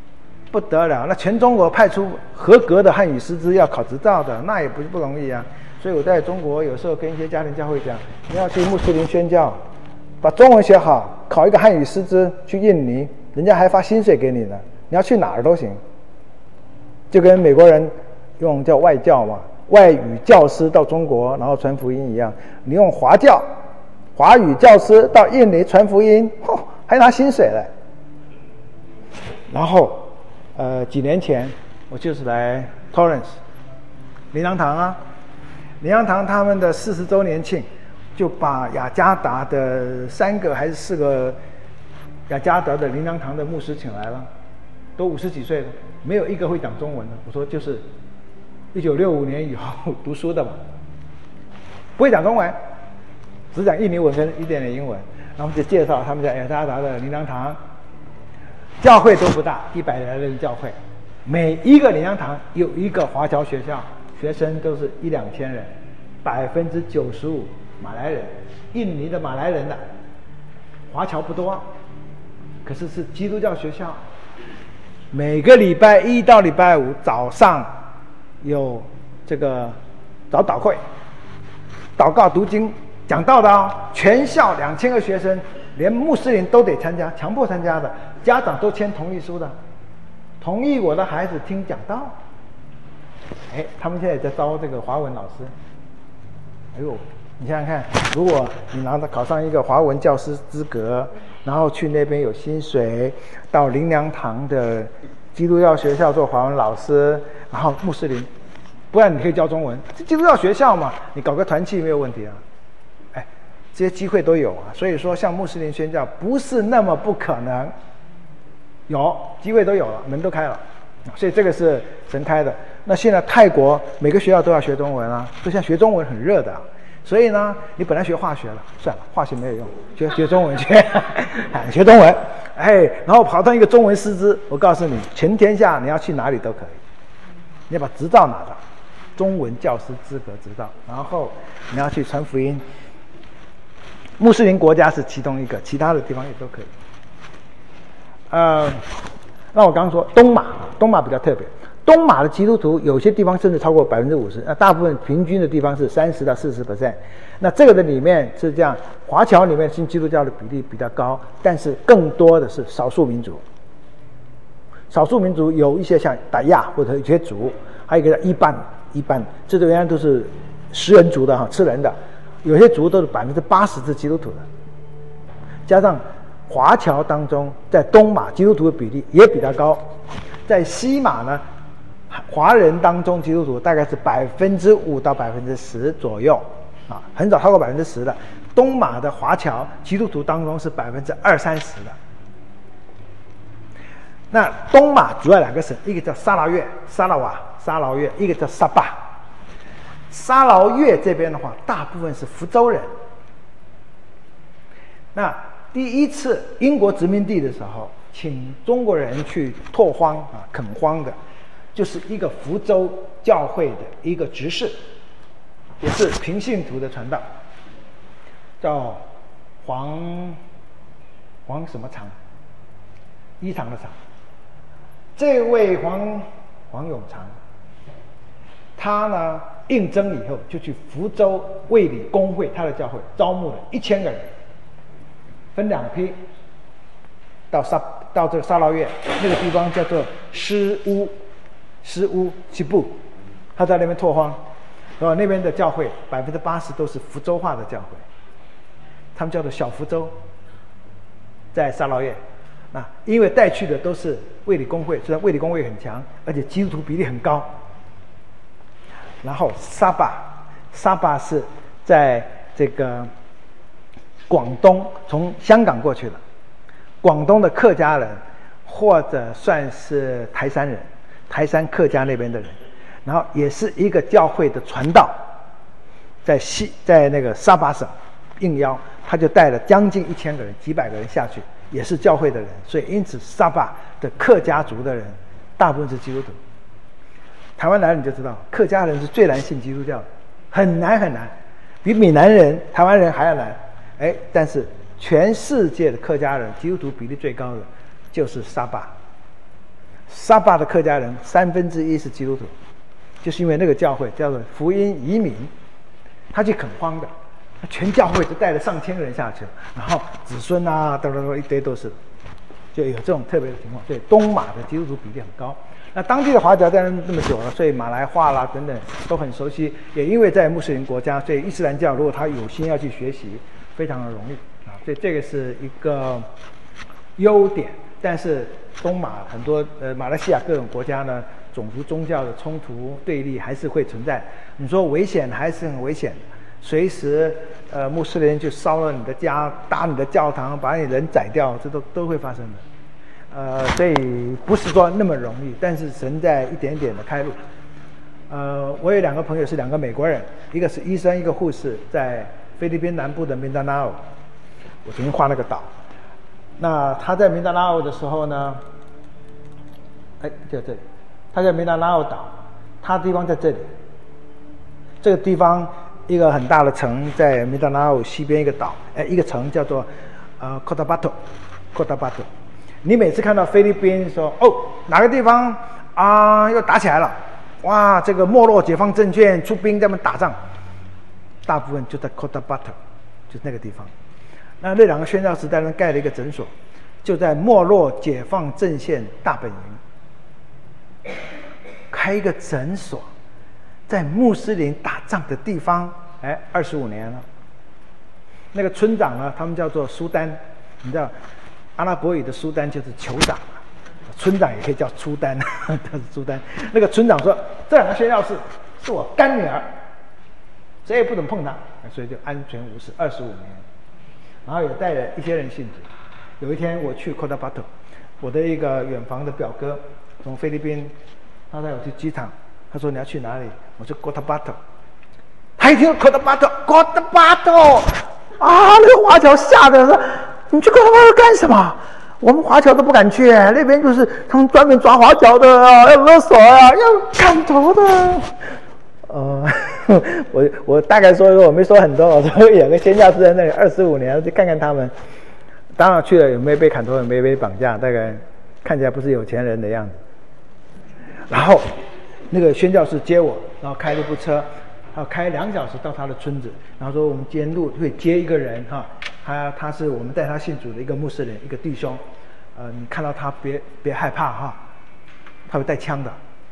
不得了，那全中国派出合格的汉语师资要考执照的，那也不不容易啊。所以我在中国有时候跟一些家庭教会讲，你要去穆斯林宣教，把中文学好，考一个汉语师资去印尼，人家还发薪水给你呢，你要去哪儿都行。就跟美国人用叫外教嘛，外语教师到中国然后传福音一样，你用华教华语教师到印尼传福音，嚯，还拿薪水嘞。然后呃几年前我就是来 Torrance 灵粮堂啊，灵粮堂他们的四十周年庆，就把雅加达的三个还是四个雅加达的灵粮堂的牧师请来了，都五十几岁了，没有一个会讲中文的。我说就是一九六五年以后读书的嘛，不会讲中文，只讲印尼文跟一点点英文。然后就介绍他们在雅加达的灵粮堂，教会都不大，一百来人教会，每一个灵粮堂有一个华侨学校，学生都是一两千人，百分之九十五马来人，印尼的马来人的，华侨不多，可是是基督教学校。每个礼拜一到礼拜五早上有这个早祷会，祷告读经讲道的哦，全校两千个学生，连穆斯林都得参加，强迫参加的，家长都签同意书的，同意我的孩子听讲道。哎，他们现在也在招这个华文老师。哎呦，你想想看，如果你拿到考上一个华文教师资格，然后去那边有薪水，到灵粮堂的基督教学校做华文老师，然后穆斯林，不然你可以教中文，这基督教学校嘛，你搞个团契没有问题啊。哎，这些机会都有啊，所以说像穆斯林宣教不是那么不可能，有机会都有了，门都开了，所以这个是神开的。那现在泰国每个学校都要学中文啊，就像学中文很热的、啊，所以呢，你本来学化学了，算了，化学没有用，学学中文去，学中文，哎，然后跑到一个中文师资，我告诉你，全天下你要去哪里都可以，你要把执照拿到，中文教师资格执照，然后你要去传福音。穆斯林国家是其中一个，其他的地方也都可以。呃，那我刚刚说东马，东马比较特别。东马的基督徒有些地方甚至超过百分之五十，那大部分平均的地方是三十到四十 percent。那这个的里面是这样，华侨里面信基督教的比例比较高，但是更多的是少数民族。少数民族有一些像傣亚或者一些族，还有一个叫伊班，伊班，这个原来都是食人族的哈，吃人的。有些族都是百分之八十是基督徒的，加上华侨当中，在东马基督徒的比例也比较高，在西马呢，华人当中基督徒大概是百分之五到百分之十左右，啊，很少超过百分之十的。东马的华侨基督徒当中是百分之二三十的。那东马主要两个省，一个叫沙劳越、沙拉瓦、沙劳越，一个叫沙巴。沙劳越这边的话，大部分是福州人。那第一次英国殖民地的时候，请中国人去拓荒啊、垦荒的，就是一个福州教会的一个执事，也是平信徒的传道，叫黄黄什么长，衣长的长。这位黄黄永长，他呢应征以后就去福州卫理公会，他的教会招募了一千个人，分两批到沙到这个沙劳越那个地方叫做施乌施乌西部，他在那边拓荒，然后那边的教会百分之八十都是福州话的教会，他们叫做小福州，在沙劳越。那因为带去的都是卫理公会，虽然卫理公会很强，而且基督徒比例很高。然后沙巴，沙巴是在这个广东，从香港过去的，广东的客家人或者算是台山人，台山客家那边的人，然后也是一个教会的传道，在西在那个沙巴省应邀，他就带了将近一千个人，几百个人下去。也是教会的人，所以因此沙巴的客家族的人大部分是基督徒。台湾来了你就知道，客家人是最难信基督教的，很难很难，比闽南人、台湾人还要难。哎，但是全世界的客家人基督徒比例最高的就是沙巴。 沙巴的客家人三分之一是基督徒，就是因为那个教会叫做福音移民，他去垦荒的，全教会就带了上千个人下去，然后子孙啊，哒哒哒一堆都是，就有这种特别的情况。所以东马的基督徒比例很高。那当地的华侨在那这么久了，所以马来话啦等等都很熟悉。也因为在穆斯林国家，所以伊斯兰教如果他有心要去学习，非常的容易啊。所以这个是一个优点。但是东马很多呃马来西亚各种国家呢，种族宗教的冲突对立还是会存在。你说危险还是很危险的，随时呃穆斯林就烧了你的家，打你的教堂，把你人宰掉，这都都会发生的。呃，所以不是说那么容易，但是神在一点点的开路。呃，我有两个朋友是两个美国人，一个是医生，一个护士，在菲律宾南部的明达纳欧，我曾经画那个岛。那他在明达纳欧的时候呢，哎，就在这里，他在明达纳欧岛，他的地方在这里，这个地方一个很大的城在明达纳欧西边一个岛，哎，一个城叫做呃 Cotabato，Cotabato。你每次看到菲律宾说哦哪个地方啊、呃、又打起来了，哇，这个没落解放政权出兵在那边打仗，大部分就在 Cotabato， 就是那个地方。那那两个宣教士在那盖了一个诊所，就在没落解放阵线大本营开一个诊所，在穆斯林打仗的地方，哎，二十五年了。那个村长呢，他们叫做苏丹，你知道阿拉伯语的苏丹就是酋长啊，村长也可以叫苏丹，他是苏丹。那个村长说，这两个宣教士是我干女儿，谁也不准碰他，所以就安全无事二十五年。然后也带了一些人信主。有一天我去 Cotabato， 我的一个远房的表哥从菲律宾，他带我去机场，他说你要去哪里？我说 Cotabato。他一听 Cotabato，Cotabato， 啊，那个华侨吓得说，你去 Cotabato 干什么？我们华侨都不敢去，那边就是他们专门抓华侨的，要勒索啊，要砍头的。呃，我我大概说说，我没说很多。我说有个宣教士在那里二十五年，去看看他们。当然去了，有没有被砍头，有没有被绑架，大概看起来不是有钱人的样子。然后那个宣教士接我，然后开了一部车，他开两小时到他的村子，然后说我们今天路会接一个人哈，他他是我们带他信主的一个穆斯林，一个弟兄。呃，你看到他别别害怕哈，他会带枪的。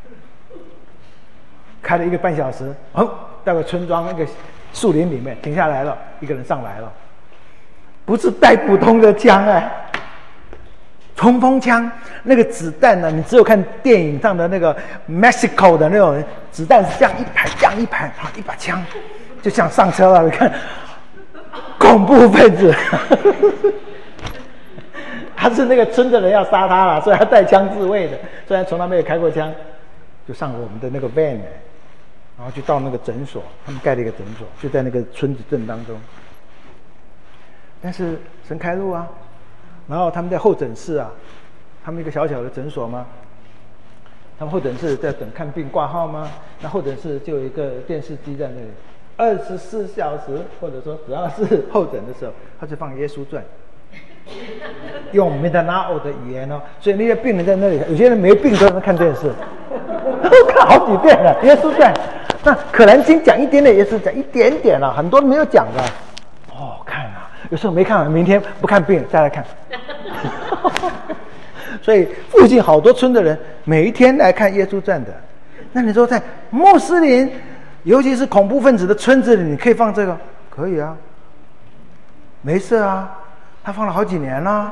开了一个半小时，哦，到个村庄一个树林里面停下来了，一个人上来了，不是带普通的枪哎，冲锋枪，那个子弹呢，你只有看电影上的那个 Mexico 的那种子弹是这样一排，这样一排，啊，一把枪，就像上车了，你看，恐怖分子，他是那个村的人要杀他了，所以他带枪自卫的，虽然从来没有开过枪，就上了我们的那个 van。然后就到那个诊所，他们盖了一个诊所，就在那个村子镇当中。但是神开路啊，然后他们在候诊室啊，他们一个小小的诊所嘛，他们候诊室在等看病挂号吗？那候诊室就有一个电视机在那里，二十四小时，或者说只要是候诊的时候，他就放《耶稣传》，用 Mindanao 的语言哦，所以那些病人在那里，有些人没病都在那看电视，看好几遍了《耶稣传》。那可兰经讲一点点，也是讲一点点了、啊，很多没有讲的。哦，看啊，有时候没看完，明天不看病再来看。所以附近好多村的人每一天来看《耶稣传》的。那你说在穆斯林，尤其是恐怖分子的村子里，你可以放这个？可以啊，没事啊，他放了好几年了。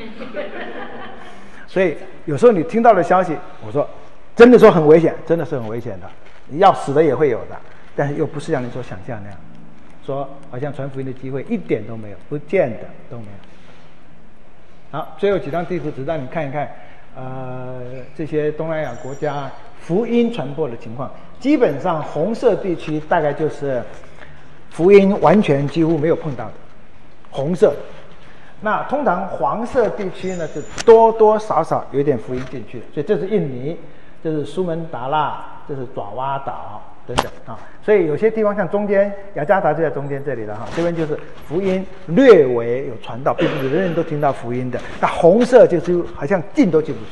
所以有时候你听到的消息，我说真的说很危险，真的是很危险的。要死的也会有的，但是又不是像你所想象那样，说好像传福音的机会一点都没有，不见得都没有。好，最后几张地图只让你看一看，呃，这些东南亚国家福音传播的情况。基本上红色地区大概就是福音完全几乎没有碰到的，红色。那通常黄色地区呢，是多多少少有点福音进去的，所以这是印尼，这是苏门答腊。这是爪哇岛等等啊，所以有些地方像中间雅加达就在中间这里了哈，这边就是福音略微有传到，并不是人人都听到福音的。那红色就是好像进都进不去，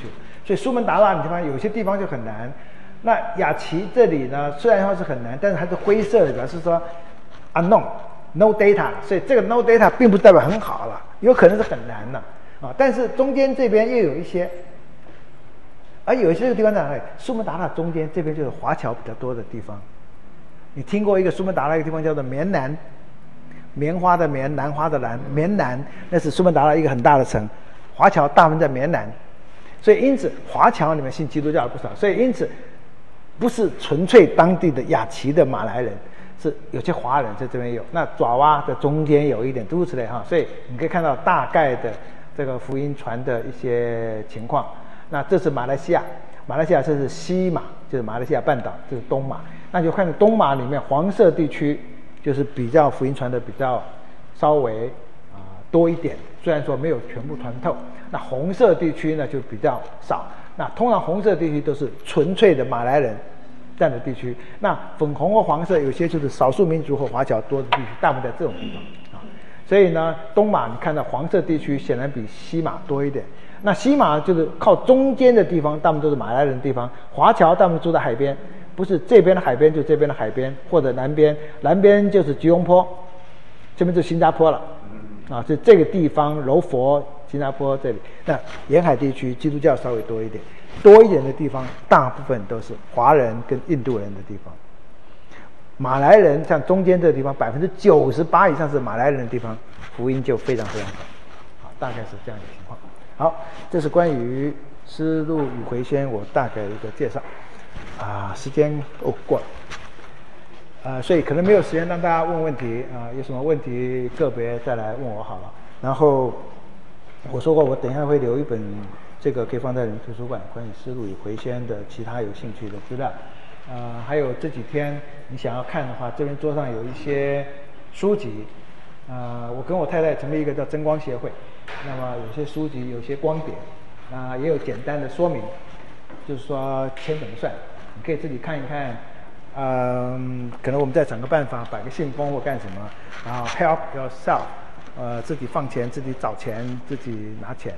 所以苏门答腊的地方有些地方就很难。那雅琪这里呢，虽然说是很难，但是它是灰色的，表示说 unknown no data， 所以这个 no data 并不代表很好了，有可能是很难的啊。但是中间这边又有一些，而有一些这个地方在哪里？苏门答腊中间这边就是华侨比较多的地方。你听过一个苏门答腊一个地方叫做棉南，棉花的棉，兰花的兰，棉南，那是苏门答腊一个很大的城，华侨大部分在棉南，所以因此华侨里面信基督教的不少，所以因此不是纯粹当地的雅琪的马来人，是有些华人在这边有，那爪哇的中间有一点，诸如此类哈，所以你可以看到大概的这个福音传的一些情况。那这是马来西亚，马来西亚这是西马，就是马来西亚半岛，这是东马。那就看东马里面黄色地区，就是比较福音传的比较稍微啊、呃、多一点，虽然说没有全部传透。那红色地区呢就比较少。那通常红色地区都是纯粹的马来人占的地区。那粉红和黄色有些就是少数民族和华侨多的地区，大部分在这种地方啊。所以呢，东马你看到黄色地区显然比西马多一点。那西马就是靠中间的地方，大部分都是马来人的地方，华侨大部分住在海边。不是这边的海边就这边的海边，或者南边，南边就是吉隆坡，这边就是新加坡了，啊，就这个地方柔佛、新加坡这里。那沿海地区基督教稍微多一点，多一点的地方大部分都是华人跟印度人的地方。马来人像中间这个地方，百分之九十八以上是马来人的地方，福音就非常非常好，啊，大概是这样的情况。好，这是关于丝路与回旋我大概的一个介绍。啊，时间哦过了，呃，所以可能没有时间让大家问问题啊、呃，有什么问题个别再来问我好了。然后我说过，我等一下会留一本这个可以放在人图书馆关于丝路与回旋的其他有兴趣的资料。呃，还有这几天你想要看的话，这边桌上有一些书籍。呃，我跟我太太成立一个叫真光协会，那么有些书籍有些光点，啊、呃，也有简单的说明。就是说钱怎么算，你可以自己看一看，嗯，可能我们再想个办法，摆个信封或干什么，然后 help yourself， 呃，自己放钱，自己找钱，自己拿钱，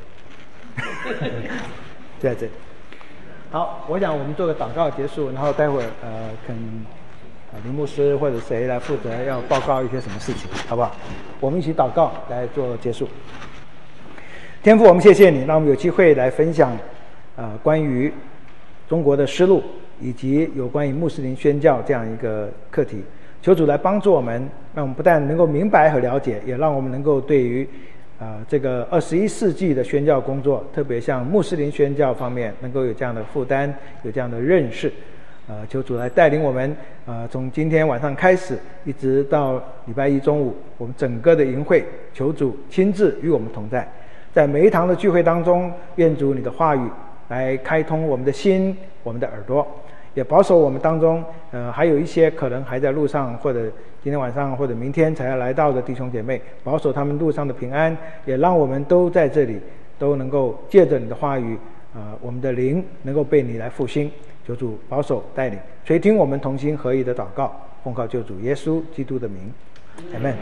就在这里。好，我想我们做个祷告结束，然后待会儿呃，跟呃林牧师或者谁来负责要报告一些什么事情，好不好？我们一起祷告来做结束。天父，我们谢谢你，让我们有机会来分享。呃，关于中国的丝路以及有关于穆斯林宣教这样一个课题，求主来帮助我们，让我们不但能够明白和了解，也让我们能够对于啊、呃、这个二十一世纪的宣教工作，特别像穆斯林宣教方面，能够有这样的负担，有这样的认识。呃，求主来带领我们，呃，从今天晚上开始，一直到礼拜一中午，我们整个的营会，求主亲自与我们同在，在每一堂的聚会当中，愿主你的话语来开通我们的心，我们的耳朵，也保守我们当中，呃，还有一些可能还在路上，或者今天晚上或者明天才要来到的弟兄姐妹，保守他们路上的平安，也让我们都在这里都能够借着你的话语，呃，我们的灵能够被你来复兴，求主保守带领，垂听我们同心合意的祷告，奉靠救主耶稣基督的名，阿们。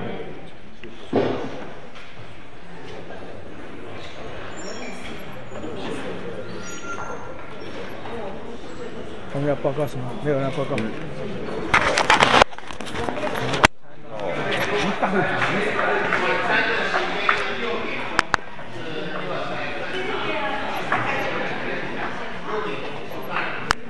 我们要报告什么？没有人要报告。大会主席。